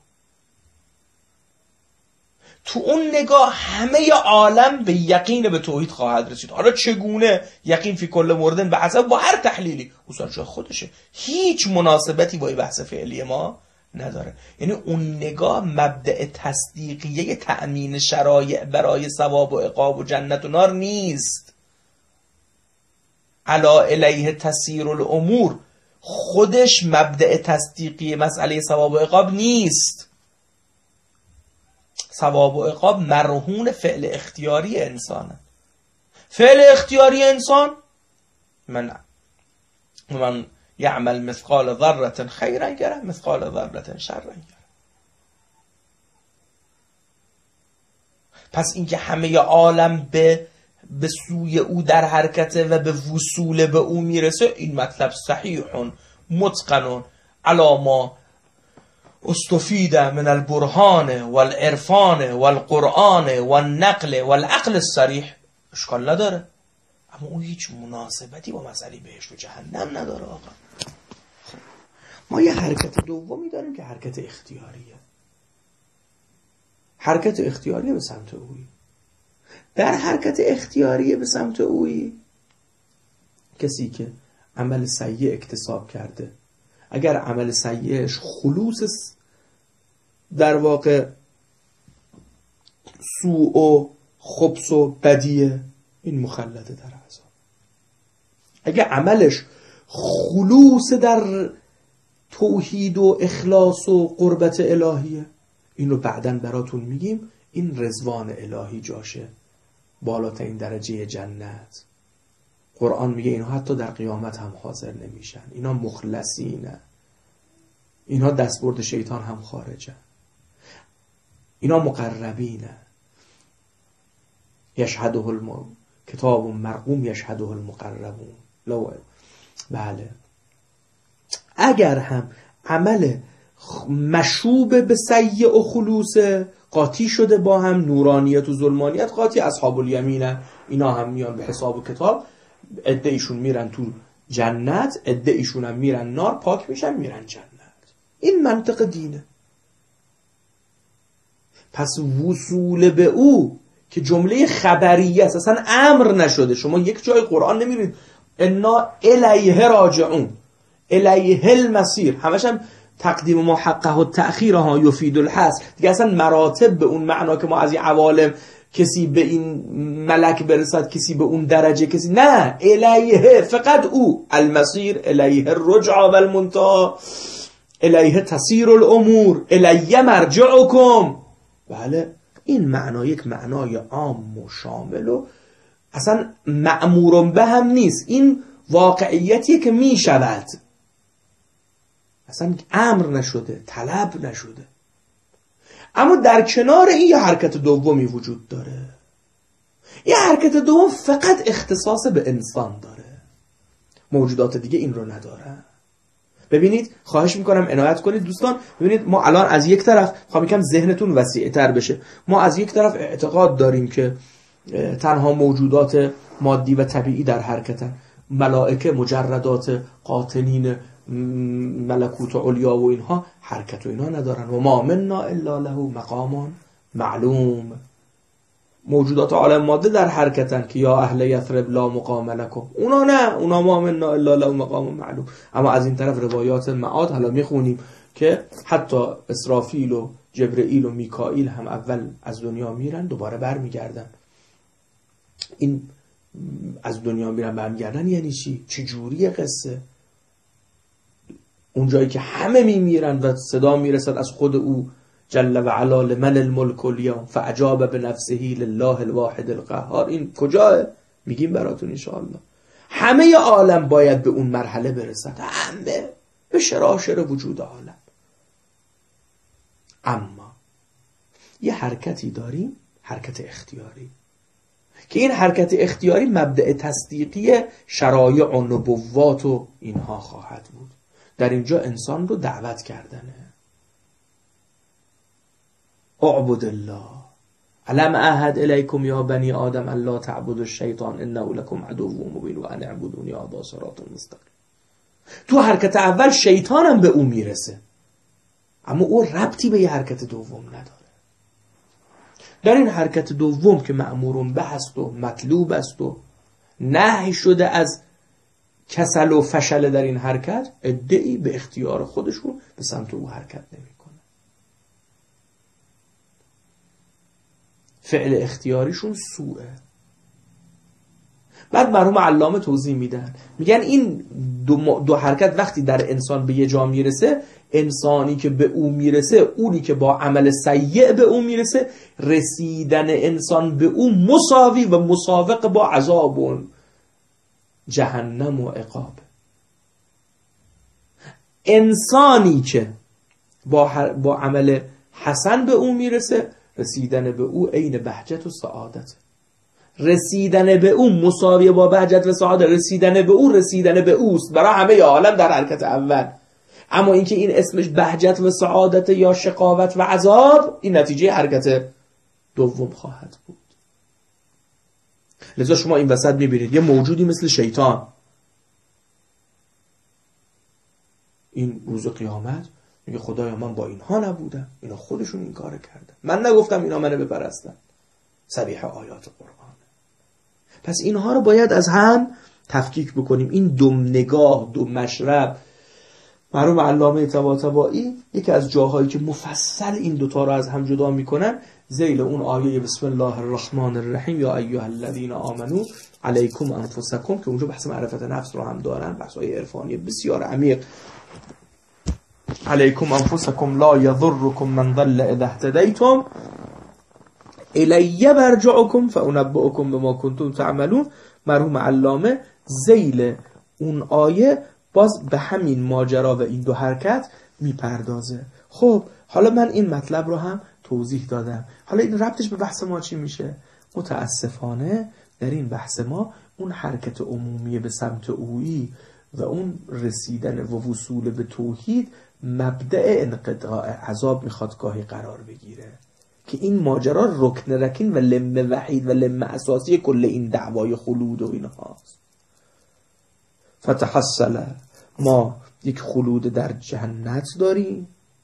تو اون نگاه همه عالم به یقین به توحید خواهد رسید. حالا چگونه؟ یقین فی کل موردن به حسب با هر تحلیلی اصلا جای خودشه، هیچ مناسبتی با این بحث فعلی ما نداره. یعنی اون نگاه مبدأ تصدیقیه تأمین شرایع برای ثواب و عقاب و جنت و نار نیست. الا الیه تسیر الامور خودش مبدأ تصدیقی مسئله ثواب و عقاب نیست. ثواب و عقاب مرهون فعل اختیاری انسانه. فعل اختیاری انسان من من یعمل مثقال ذره خیرا یره مثقال ذره شرا یره. پس اینکه همه عالم به به سوی او در حرکته و به وصول به او میرسه، این مطلب صحیح متقن علی ما استفید من البرهان والعرفان والقرآن والنقل والعقل الصریح اشکال نداره. اما اون هیچ مناسبتی با مسئله بهشت و جهنم نداره. آقا ما یه حرکت دومی داریم که حرکت اختیاریه. حرکت اختیاریه به سمت اویی. در حرکت اختیاریه به سمت اویی کسی که عمل سیء اکتساب کرده، اگر عمل سیئش خلوص در واقع سوء و خبث و بدیه، این مخلده در عذاب. اگر عملش خلوص در توحید و اخلاص و قربت الهیه، اینو بعداً براتون میگیم، این رضوان الهی جاشه بالاترین درجه جنت. قرآن میگه اینها حتی در قیامت هم حاضر نمیشن، اینا مخلصینه، اینا دستبرد شیطان هم خارجه، اینا مقربینه. یشهده الم... کتاب مرقوم یشهده المقربون. لو بله اگر هم عمل مشوب به سیء و خلوص قاطی شده با هم، نورانیت و ظلمانیت قاطی، اصحاب الیمینه، اینا هم میان به حساب و کتاب، عده ایشون میرن تو جنت، عده ایشون هم میرن نار، پاک میشن میرن جنت. این منطق دینه. پس وصول به او که جمله خبریه است، اصلا امر نشده. شما یک جای قرآن نمیرید انا الیه راجعون، الیه المصیر. همش هم تقدیم محقق و تأخیر ها یفید الحصر دیگه، اصلا مراتب به اون معنا که ما از این عوالم کسی به این ملک برسد، کسی به اون درجه، کسی نه، الیه فقط او، المصیر الیه الرجع و المنتهى، الیه تسیر الامور، الیه مرجعکم. بله این معنا یک معنای عام و شامل و اصلا مأمور به هم نیست، این واقعیتیه که می شود، اصلا امر نشده، طلب نشده. اما در کنار این یه حرکت دومی وجود داره. یه حرکت دوم فقط اختصاص به انسان داره، موجودات دیگه این رو ندارن. ببینید خواهش میکنم عنایت کنید دوستان، ببینید ما الان از یک طرف خواهم یکم ذهنتون وسیع تر بشه، ما از یک طرف اعتقاد داریم که تنها موجودات مادی و طبیعی در حرکتن، ملائکه مجردات قاطنین ملکوت علیا و اینها حرکت و اینا ندارن، و ما منا الا له مقام معلوم. موجودات عالم ماده در حرکتن که یا اهل یثرب لا مقام لکم، اونا نه، اونا ما منا الا له مقام معلوم. اما از این طرف روایات معاد حالا میخونیم که حتی اسرافیل و جبرئیل و میکائیل هم اول از دنیا میرن دوباره برمیگردن. این از دنیا میرن برمیگردن یعنی چی؟ چه جوریه قصه؟ اون جایی که همه میمیرن و صدا میرسد از خود او جل و علا لمن الملک الیوم فاجاب بنفسه لله الواحد القهار، این کجاه؟ میگیم براتون ان شاء الله. همه عالم باید به اون مرحله برسد، همه به شراشر وجود عالم. اما یه حرکتی داریم، حرکت اختیاری، که این حرکت اختیاری مبدأ تصدیقی شرایع و نبوات و اینها خواهد بود. در اینجا انسان رو دعوت کردنه، اعبد الله علم اعهد الیکم یا بنی آدم الا تعبدوا الشیطان انه لکم عدو مبین و ان اعبدونی هذا صراط مستقیم. تو حرکت اول شیطانم به او میرسه، اما او ربطی به یه حرکت دوم نداره. در این حرکت دوم که مأمورون به است و مطلوب است و نهی شده از کسل و فشل در این حرکت، عده‌ای به اختیار خودشون به سمت او حرکت نمیکنه. فعل اختیاریشون سوءه. بعد مرحوم علامه توضیح میدن، میگن این دو, دو حرکت وقتی در انسان به یه جا میرسه، انسانی که به او میرسه، اونی که با عمل سیء به او میرسه، رسیدن انسان به او مساوی و مسابق با عذاب و جهنم و عقاب. انسانی که با, با عمل حسن به او میرسه، رسیدن به او عین بهجت و سعادت. رسیدن به او مساوی با بهجت و سعادت، رسیدن به او رسیدن به اوست برای همه عالم در حرکت اول. اما اینکه این اسمش بهجت و سعادت یا شقاوت و عذاب، این نتیجه حرکت دوم خواهد بود. لذا شما این وسط میبینید یه موجودی مثل شیطان، این روز قیامت میگه خدایا من با اینها نبودم، اینا خودشون این کار کردن، من نگفتم اینا منو بپرستن. صریح آیات قرآن. پس اینها رو باید از هم تفکیک بکنیم. این دو نگاه، دو مشرب. مرحوم علامه طباطبایی یکی از جاهایی که مفصل این دوتا رو از هم جدا میکنن، ذیل اون آیه بسم الله الرحمن الرحیم یا ایها الذین آمنو علیکم انفسکم، که اونجا بحث معرفت نفس رو هم دارن، بحث‌های عرفانی بسیار عمیق. علیکم انفسکم لا یضرکم من ضل اذا اهتدیتم الی مرجعکم فانبئکم بما کنتم تعملون. مرحوم علامه ذیل اون آیه باز به همین ماجرا و این دو حرکت میپردازه. خب حالا من این مطلب رو هم توضیح دادم، حالا این ربطش به بحث ما چی میشه؟ متاسفانه در این بحث ما اون حرکت عمومی به سمت اویی و اون رسیدن و وصول به توحید مبدأ انقطاع عذاب میخواد گاهی قرار بگیره، که این ماجرا رکن رکین و لم وحید و لم اساسی کل این دعوای خلود و اینهاست. فتحصل، ما یک خلود در جنت داریم.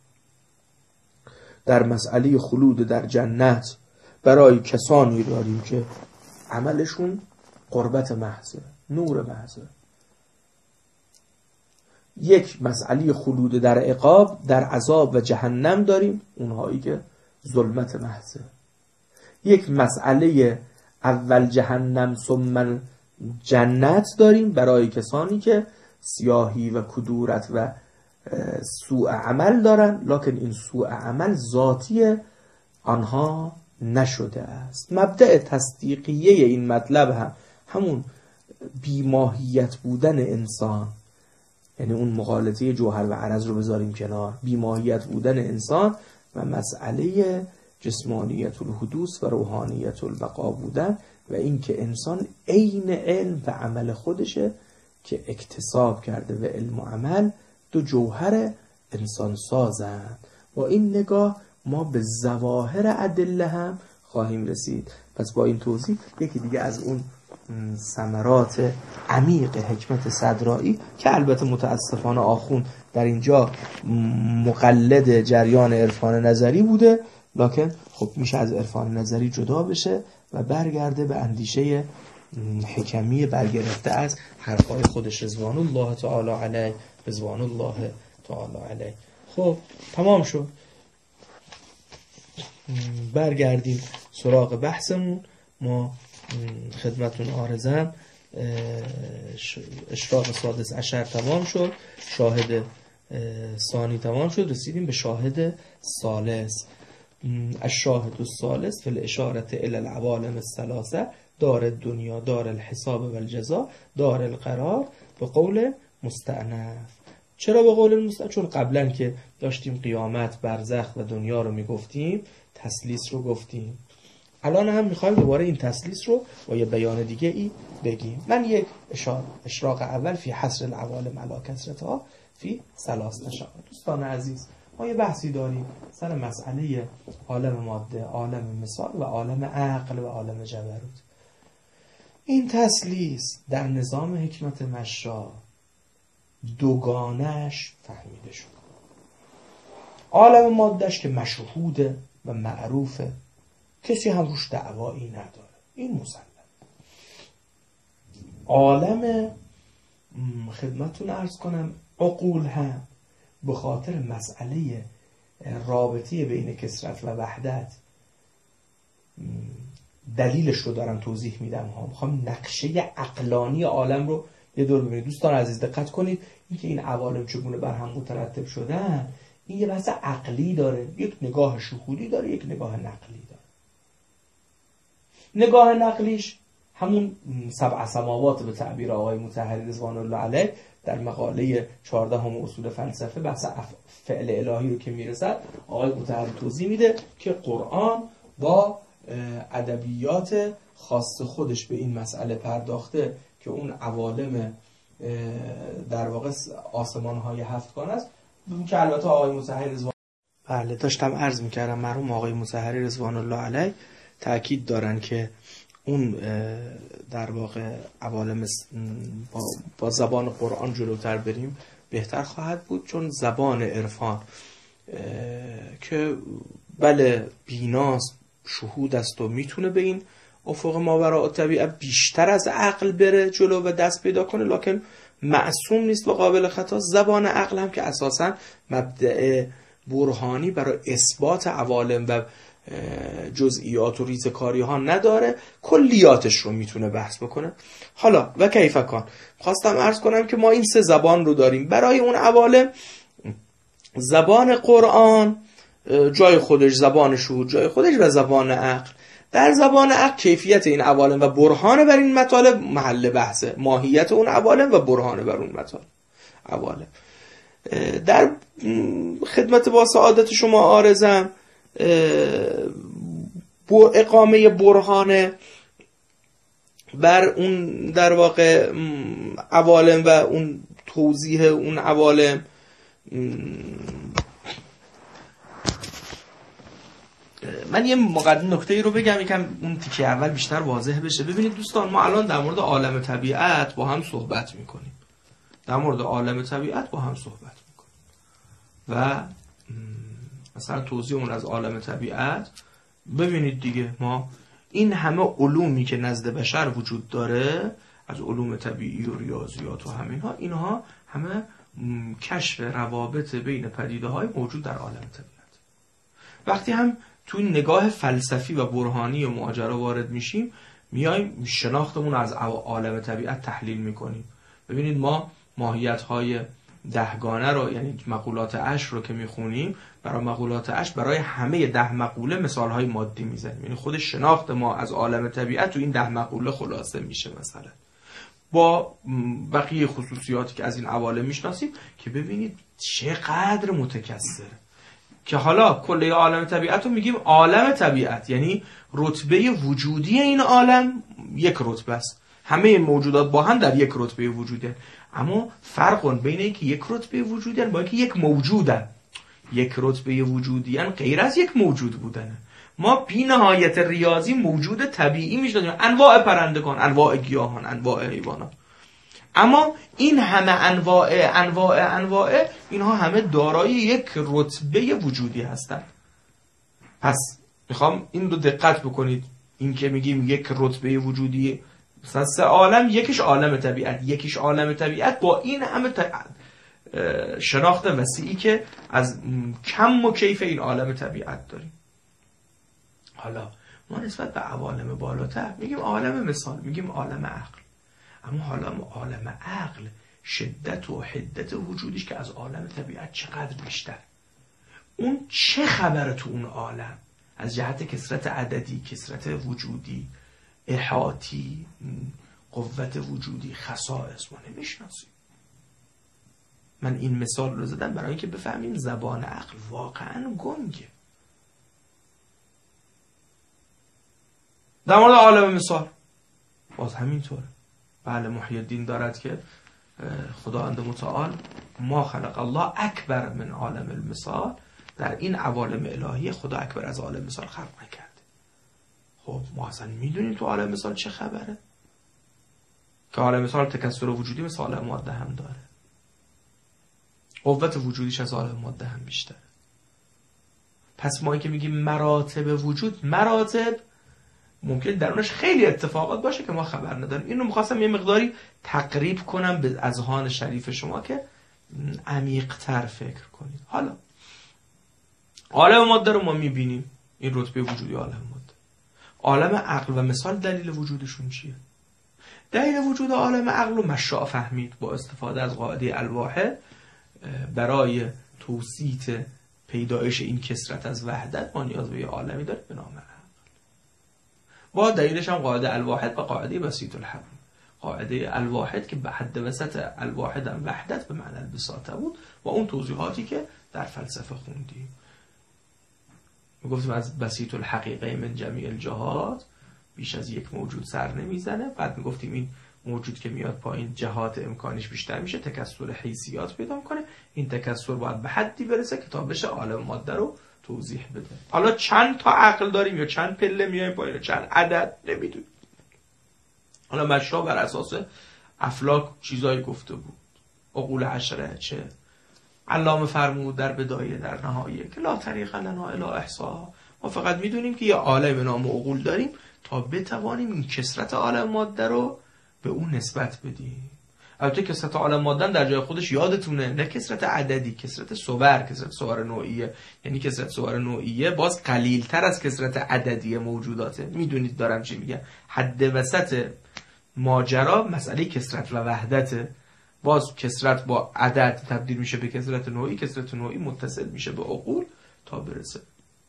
در مسئله خلود در جنت برای کسانی داریم که عملشون قربت محضه، نور محضه، یک مسئله خلود در عقاب، در عذاب و جهنم داریم، اونهایی که ظلمت محضه. یک مسئله اول جهنم ثم جنت داریم برای کسانی که سیاهی و کدورت و سوء عمل دارن، لکن این سوء عمل ذاتی آنها نشده است. مبدأ تصدیقیه این مطلب هم همون بیماهیت بودن انسان، یعنی اون مغالطه جوهر و عرض رو بذاریم کنار، بیماهیت بودن انسان و مسئله جسمانیت الحدوث و روحانیت البقا بودن و این که انسان عین علم و عمل خودشه که اکتساب کرده و علم و عمل دو جوهر انسان سازند. با این نگاه ما به ظواهر ادله هم خواهیم رسید. پس با این توضیح یکی دیگه از اون ثمرات عمیق حکمت صدرائی که البته متاسفانه آخوند در اینجا مقلد جریان عرفان نظری بوده، لکن خب میشه از عرفان نظری جدا بشه و برگرده به اندیشه حکمی برگرفته از حرفای خودش رضوان الله تعالی علیه رضوان الله تعالی علیه. خب تمام شد، برگردیم سراغ بحثمون. ما خدمتون عارضم اشراق سادس عشر تمام شد، شاهد ثانی تمام شد، رسیدیم به شاهد ثالث. الشاهد الثالث فی الاشارة الی العوالم الثلاثه دار الدنیا دار الحساب و الجزا دار القرار به قول مستأنف. چرا به قول مستأنف؟ چون قبلا که داشتیم قیامت، برزخ و دنیا رو میگفتیم، تسلیس رو گفتیم، الان هم میخوایم دوباره این تسلیس رو با یه بیان دیگه ای بگیم. من یک اشاره اشراق اول فی حصر العوالم علی کثرتها فی ثلاث نشان. دوستان عزیز، ما یه بحثی داریم سر مسئله عالم ماده، عالم مثال و عالم عقل و عالم جبروت. این تسلیس در نظام حکمت مشا دوگانش فهمیده شد. عالم مادهش که مشهوده و معروفه، کسی هم روش دعوایی نداره، این مسلم. عالم خدمتون عرض کنم عقول هم به خاطر مسئله رابطه بین کثرت و وحدت دلیلش رو دارم توضیح میدم ها. میخوام نقشه عقلانی عالم رو یه دور ببینید. دوستان عزیز دقت کنید، اینکه این عوالم چگونه بر هم مترتب شدن این یه بحث عقلی داره، یک نگاه شهودی داره، یک نگاه نقلی داره. نگاه نقلیش همون سبع سماوات به تعبیر آقای مطهری رضوان الله علیه در مقاله چهارده هم اصول فلسفه بحث فعل الهی رو که میرسد، آقای مطهری توضیح میده که قرآن با ادبیات خاص خودش به این مسئله پرداخته که اون عوالم در واقع آسمان های هفتگانه است، که البته آقای مطهری رضوان بله داشتم عرض میکردم مرحوم آقای مطهری رضوان الله علیه تأکید دارن که اون در واقع عوالم با, با زبان قرآن جلوتر بریم بهتر خواهد بود، چون زبان عرفان که بله بیناست، شهود است و میتونه به این افق ماوراء طبیعت بیشتر از عقل بره جلو و دست پیدا کنه، لکن معصوم نیست و قابل خطا. زبان عقل هم که اساساً مبدأ برهانی برای اثبات عوالم و جزئیات و ریزکاری ها نداره، کلیاتش رو میتونه بحث بکنه. حالا و کیف کان، خواستم عرض کنم که ما این سه زبان رو داریم برای اون عوالم. زبان قرآن جای خودش، زبان شهود جای خودش و زبان عقل. در زبان عقل کیفیت این عوالم و برهان بر این مطالب محل بحثه، ماهیت اون عوالم و برهان بر اون مطالب عوالم. در خدمت با سعادت شما عارضم اقامه برهان بر اون در واقع عوالم و اون توضیح اون عوالم من یه مقدم نکته ای رو بگم، یکم اون تیکه اول بیشتر واضح بشه. ببینید دوستان، ما الان در مورد عالم طبیعت با هم صحبت میکنیم، در مورد عالم طبیعت با هم صحبت میکنیم و مثلا توضیح اون از عالم طبیعت ببینید دیگه، ما این همه علومی که نزد بشر وجود داره، از علوم طبیعی و ریاضیات و همینها، اینها همه کشف روابط بین پدیده های موجود در عالم طبیعت. وقتی هم تو نگاه فلسفی و برهانی و ماجرا وارد میشیم، میایم شناختمون از عالم طبیعت تحلیل میکنیم. ببینید ما ماهیت های دهگانه رو، یعنی مقولات عشر رو که میخونیم، برای مقولات عشر برای همه ده مقوله مثال های مادی میزنیم. یعنی خود شناخت ما از عالم طبیعت تو این ده مقوله خلاصه میشه. مثلا با بقیه خصوصیاتی که از این عوالم میشناسیم که ببینید چقدر متکثره. که حالا کل عالم طبیعت رو میگیم عالم طبیعت، یعنی رتبه وجودی این عالم یک رتبه است. همه این موجودات با هم در یک رتبه وجوده، اما فرق بین اینکه یک رتبه وجودی با اینکه یک موجودن. یک رتبه وجودی غیر از یک موجود بودنه. ما بی نهایت ریاضی موجود طبیعی میشناسیم، انواع پرندگان، انواع گیاهان، انواع حیوانات. اما این همه انواع انواع انواع اینها همه دارای یک رتبه وجودی هستند. پس میخوام این رو دقت بکنید، این که میگیم یک رتبه وجودی، مثلا سه عالم، یکیش عالم طبیعت، یکیش عالم طبیعت با این همه شناخت وسیعی که از کم و کیف این عالم طبیعت داریم. حالا ما نسبت به عوالم بالاتر میگیم عالم مثال، میگیم عالم عقل. اما حالا عالم عقل شدت و حدت وجودش که از عالم طبیعت چقدر بیشتر. اون چه خبره تو اون عالم از جهت کثرت عددی، کثرت وجودی، احاطی، قوت وجودی، خصائص ما نمیشناسیم. من این مثال رو زدم برای اینکه بفهمیم زبان عقل واقعا گنگه. در مورد عالم مثال باز همینطوره. بله، محی الدین دارد که خداوند متعال ما خلق الله اکبر من عالم المثال، در این عوالم الهی خدا اکبر از عالم مثال خلق نکرده. خب ما اصلا میدونیم تو عالم مثال چه خبره؟ که عالم مثال تکثر وجودی مثل عالم ماده هم داره، قوت وجودیش از عالم ماده هم بیشتره. پس ما این که میگیم مراتب وجود، مراتب ممکن درونش خیلی اتفاقات باشه که ما خبر نداریم. اینو میخواستم یه مقداری تقریب کنم به اذهان شریف شما که عمیق‌تر فکر کنید. حالا عالم ماده رو ما میبینیم، این رتبه وجودی عالم ماده. عالم عقل و مثال دلیل وجودشون چیه؟ دلیل وجود عالم عقل رو مشاء فهمید با استفاده از قاعده الواحد. برای توصیف پیدایش این کثرت از وحدت ما نیاز به یه عالمی داریم به نام عقل. با دلیلش هم قاعده الواحد و قاعده بسیط الحق. قاعده الواحد که به حد وسط الواحد هم وحدت به معنی البساطه بود و اون توضیحاتی که در فلسفه خوندیم. میگفتیم از بسیط الحقیقه من جمیع الجهات، بیش از یک موجود سر نمیزنه. بعد میگفتیم این موجود که میاد پایین جهات امکانش بیشتر میشه، تکثر حیثیات پیدا میکنه. این تکثر باید به حدی برسه که تا بشه عالم ماده رو توضیح بده. حالا چند تا عقل داریم یا چند پله میایم پایین، چند عدد نمیدونیم. حالا مشا بر اساس افلاک چیزایی گفته بود، عقول عشره چه علامه فرمود در بدایه در نهایه که لا طریق لنا الی احصاها. ما فقط میدونیم که یه عالم نام عقول داریم تا بتوانیم این کثرت عالم ماده رو به اون نسبت بدیم. البته کثرت عالم ماده در جای خودش یادتونه، نه کثرت عددی، کثرت صور، کثرت صور نوعیه. یعنی کثرت صور نوعیه باز قلیلتر از کثرت عددی موجوداته. میدونید دارم چی میگم؟ حد وسط ماجرا مسئله کثرت و وحدته. باز کثرت با عدد تبدیل میشه به کثرت نوعی، کثرت نوعی متصل میشه به عقول تا برسه.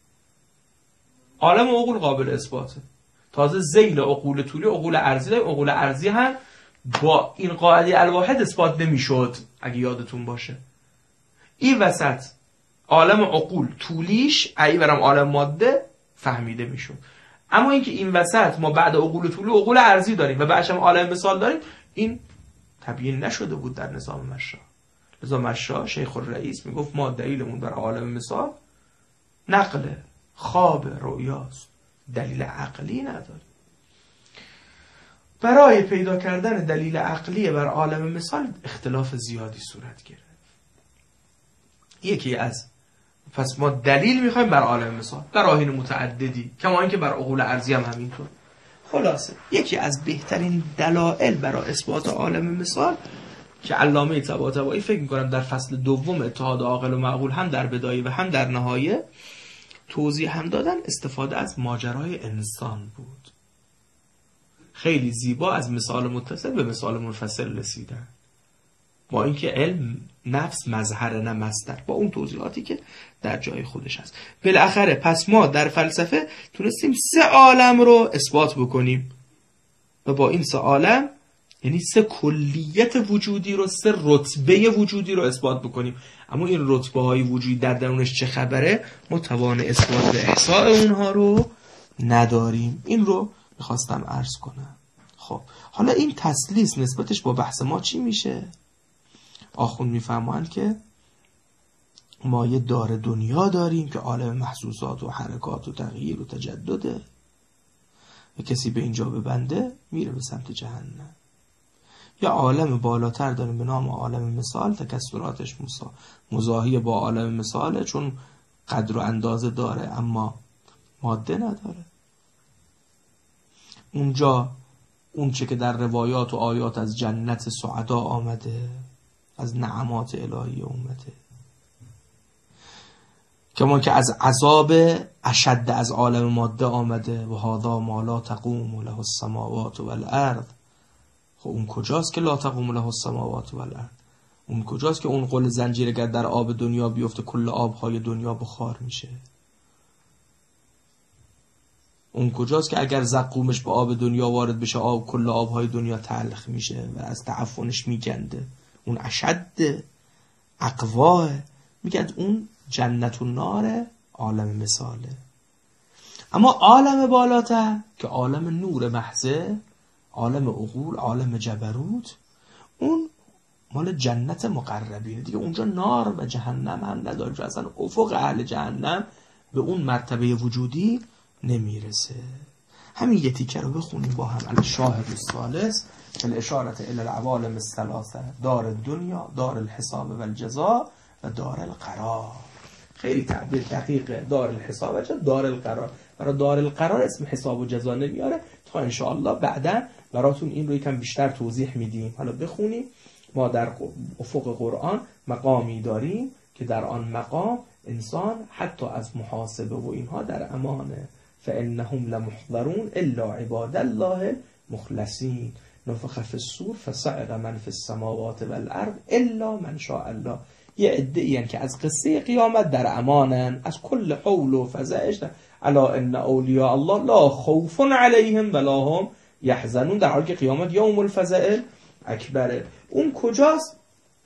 عالم عقول قابل اثباته. تازه ذیل عقول طولی عقول ارضی داریم. عقول ارضی هم با این قاعده الواحد اثبات نمیشد اگه یادتون باشه. این وسط عالم عقول طولیش ای برم عالم ماده فهمیده میشد. اما اینکه این وسط ما بعد عقول طولی عقول ارضی داریم و بعدش هم عالم مثال داریم، این تبیین نشده بود در نظام مشا. لذا مشا شیخ الرئیس میگفت ما دلیلمون بر عالم مثال نقل خواب رؤیاست، دلیل عقلی نداریم. برای پیدا کردن دلیل عقلی بر عالم مثال اختلاف زیادی صورت گرفت. یکی از پس ما دلیل میخوایم بر عالم مثال، براهین متعددی، کما اینکه بر عقول ارضی هم همینطور. خلاصه یکی از بهترین دلایل برای اثبات عالم مثال که علامه طباطبایی فکر میکنم در فصل دوم اتحاد عاقل و معقول هم در بدایه و هم در نهایه توضیح هم دادن، استفاده از ماجرای انسان بود. خیلی زیبا از مثال متصل به مثال منفصل رسیدن، با اینکه علم نفس مظهر نه مصدر، با اون توضیحاتی که در جای خودش هست. بالاخره پس ما در فلسفه تونستیم سه عالم رو اثبات بکنیم و با این سه عالم یعنی سه کلیت وجودی رو، سه رتبه وجودی رو اثبات بکنیم. اما این رتبه های وجودی در درونش چه خبره؟ ما توان اثبات احصاء اونها رو نداریم. این رو میخواستم عرض کنم. خب حالا این تسلیس نسبتش با بحث ما چی میشه؟ آخوند میفهمند که ما یه دار دنیا داریم که عالم محسوسات و حرکات و تغییر و تجدده و کسی به اینجا ببنده میره به سمت جهنم. یا عالم بالاتر داریم به نام عالم مثال، تکثراتش مزاحی با عالم مثاله چون قدر و اندازه داره اما ماده نداره. اونجا اون چه که در روایات و آیات از جنت سعدا آمده، از نعمات الهی اومده، کما که از عذاب اشد از عالم ماده آمده و هذا ما لا تقوم له السماوات والارض. خب اون کجاست که لا تقوم له السماوات والارض؟ اون کجاست که اون قل زنجیر اگر در آب دنیا بیفته کل آبهای دنیا بخار میشه؟ اون کجاست که اگر زقومش به آب دنیا وارد بشه آب کل آبهای دنیا تلخ میشه و از تعفنش میگنده؟ اون اشد اقواه. میگه اون جنت و نار عالم مثاله. اما عالم بالاتر که عالم نور محضه، عالم عقول، عالم جبروت، اون مال جنت مقربینه دیگه. اونجا نار و جهنم هم نداره، اصلا افق اهل جهنم به اون مرتبه وجودی نمیرسه. همین یه تیکه رو بخونیم با هم. الشاهد الثالث فی الاشاره الی العوالم الثلاثه، دار الدنیا، دار الحساب و الجزاء و دار القرار. خیلی تعبیر دقیقه. دار الحساب و جزاء، دار القرار. برای دار القرار اسم حساب و جزا نمیاره تا ان شاء الله بعدا براتون این رو یکم بیشتر توضیح میدیم. حالا بخونیم. ما در افق قرآن مقامی داریم که در آن مقام انسان حتی از محاسبه و اینها در امانه. فانهم لمحضرون الا عباد الله مخلصین. نفخ فی الصور فصعق من فی السماوات والارض الا من شاء الله. یه عده‌ای که از قصه قیامت در امانن، از کل حول و فزعش. الا ان اولیاء الله لا خوف علیهم ولا هم یحزنون. در حالی که قیامت یوم الفزع اکبره. اون کجاست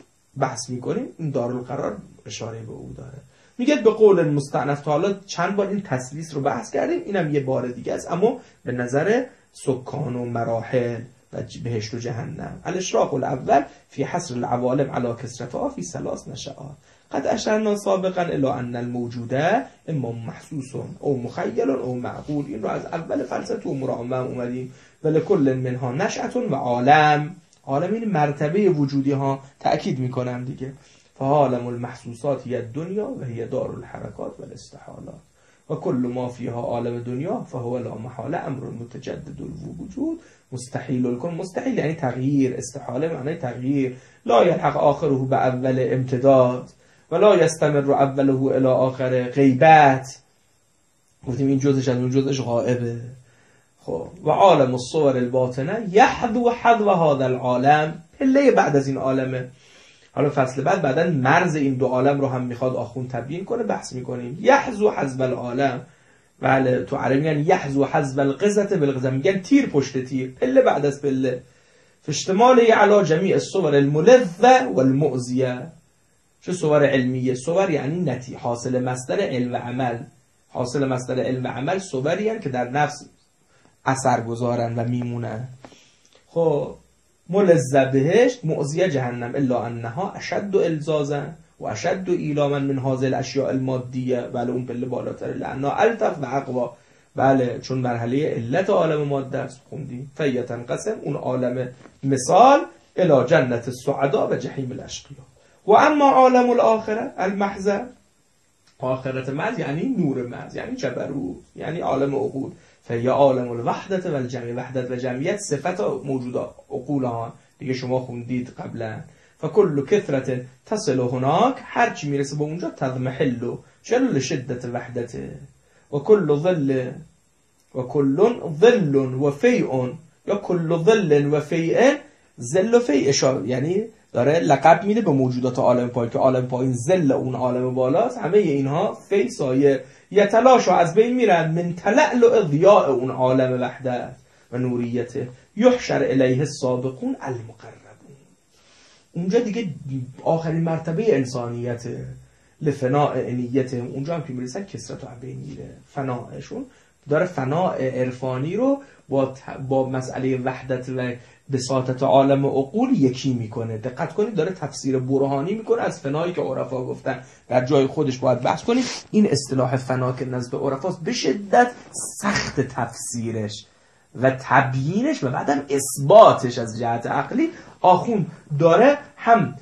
بحث میکنیم. این دارالقرار اشاره به او داره. میگه به قول مستأنف. تا حالا چند بار این تسلیس رو بحث کردیم، اینم یه بار دیگه است اما به نظر سکان و مراحل و بهشت و جهنم. الاشراق الاول فی حصر العوالم علی کثرتها فی ثلاث نشآت. قد اشرنا سابقا الی ان الموجوده اما محسوس او مخیل او معقول. این رو از اول فلسفه امور عامه اومدیم. ولکل منها نشأة و عالم. عالم این مرتبه وجودی ها تأکید میکنم دیگه. فعالم المحسوسات هی الدنیا و هی دار الحرکات و الاستحالات و کل ما فیها عالم دنیا فهو لا محاله امر متجدد الوجود مستحیل الکن. مستحیل یعنی تغییر، استحاله معنی تغییر. لا یلحق آخره به اول امتداد و لا یستمر اوله الی آخر غیبت. گفتیم این جزش از اون جزش غائبه. خب و عالم الصور الباطنه یحذو حذو هذا العالم. پله بعد از این عالمه. حالا فصل بعد بعدن مرز این دو عالم رو هم میخواد آخوند تبیین کنه، بحث میکنیم. یحذو حذو العالم. بله تو عربی میگن یحذو حذو القزة بالقزة، میگن تیر پشت تیر، پله بعد از پله. فاشتماله علی جمیع الصور الملذة والمؤذیه. چه صور علمیه؟ صور یعنی نتی حاصل مصدر علم و عمل. حاصل مصدر علم و عمل صوری هستند که در نفس اثر گذارن و میمونن. خب ملذ بهشت، مؤذیه جهنم. الا انها اشد الزازا و اشد ایلاما من هذه الاشیاء المادیه. بله اون پله بالاتره. لانها الطف و اقوا. بله چون مرحله علت عالم ماده است. خوندیم فیتنقسم اون عالم مثال الی جنت السعداء و جحیم الاشقیاء. و اما عالم الاخره المحضر، آخرت محض یعنی نور محض، یعنی جبروت، یعنی عالم عقول. فهی عالم الوحدت و الجمع. وحدت و جمعیت صفت موجوده عقول ها دیگه شما خوندید قبلا. فکل کثرت تصل هناک، هر چی میرسه به اونجا تضمحل چلو لشدت وحدته و کل ظل و کل ظل و فیء یا کل ظل و فیء. ظل و فیء یعنی داره لقب میده به موجودات عالم پایین که عالم پایین ظل اون عالم بالاست، همه اینها فی سایه یتلاشا از بین میرن من تلألؤ ضیاء اون عالم وحدت و نوریته. یحشر الیه السابقون المقربون. اونجا دیگه آخرین مرتبه انسانیت لفناء انیت، اونجا هم که میرسن کسرت و بین میره، فناعشون داره فناء عرفانی رو با با مسئله وحدت و بساطت عالم عقول یکی میکنه. دقت کنید داره تفسیر برهانی میکنه از فنایی که عرفا گفتن. در جای خودش باید بحث کنید این اصطلاح فنا که نزد عرفاست به شدت سخت تفسیرش و تبیینش و بعدم اثباتش از جهت عقلی. آخوند داره هم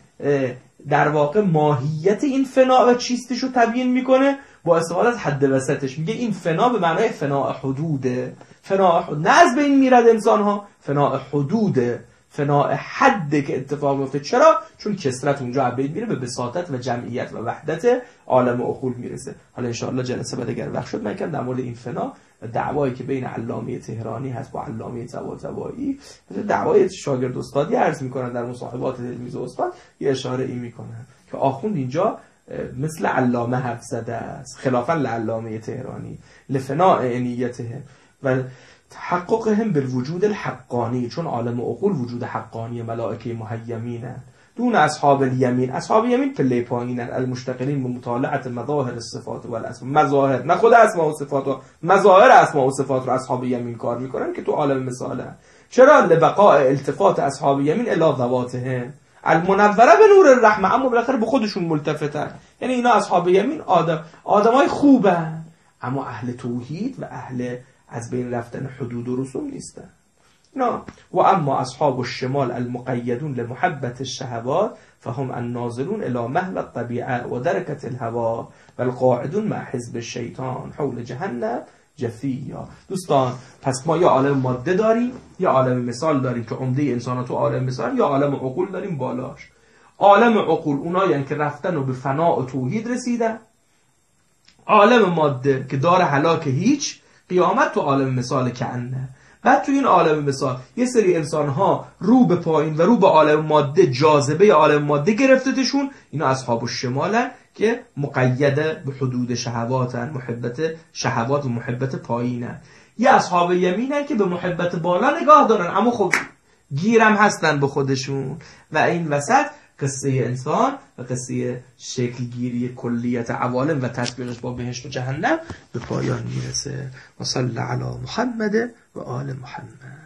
در واقع ماهیت این فنا و چیستش رو تبیین میکنه با استفاده از حد وسطش. میگه این فنا به معنای فنا حدوده، فنا حدود نه از بین میرد انسان ها، فنا حدوده، فنا حد که اتفاق میفته. چرا؟ چون کثرت اونجا از بین میره، به بساطت و جمعیت و وحدت عالم عقول میرسه. حالا ان شاء الله جلسه بعد اگر وقت شد من کم در مورد این فنا دعوایی که بین علامه تهرانی هست با علامه طباطبایی، دعوای شاگرد استادی عرض میکنن در مصاحبات علمی استاد، یه اشاره این میکنن که آخوند اینجا مثل علامه حرف زده است، خلافا لعلامه تهرانی، لفناء انیتهم و تحققهم بالوجود الحقانی، چون عالم عقول وجود حقانی ملائکه مهیمینن دون اصحاب الیمین. اصحاب یمین پله پایینن، المشتغلین به مطالعه مظاهر الصفات و الاسماء. مظاهر نه خود اسماء و صفات و مظاهر اسماء و صفات رو اصحاب یمین کار میکنن که تو عالم مثاله. چرا؟ لبقاء التفات اصحاب یمین الی ذواتهم المنوره به نور الرحمه، اما بالاخره به خودشون ملتفتن. یعنی اینا اصحاب یمین آدم آدمای خوبن، اما اهل توحید و اهل از بین رفتن حدود و رسوم نیستن. نه و اما اصحاب الشمال المقیدون لمحبت الشهوات فهم الناظرون الى محو الطبیعه و درکت الهوا و القاعدون مع حزب الشیطان حول جهنم جفیا. دوستان پس ما یا عالم ماده داریم یا عالم مثال داریم که عمده انسان تو عالم مثال، یا عالم عقول داریم بالاش. عالم عقول اونایی که رفتن و به فنا و توحید رسیدن، عالم ماده که داره هلاک هیچ، قیامت تو عالم مثال کأنه. بعد تو این عالم مثال یه سری انسان ها رو به پایین و رو به عالم ماده، جاذبه عالم ماده گرفتتشون، اینا اصحاب الشمالن که مقیده به حدود شهواتن، محبت شهوات و محبت پایینن. یه اصحاب یمینن که به محبت بالا نگاه دارن اما خب گیرم هستن به خودشون. و این وسط قصه انسان و قصه شکلگیری کلیت عوالم و تطبیقش با بهشت و جهنم به پایان میرسه. و صلی علی محمد و آل محمد.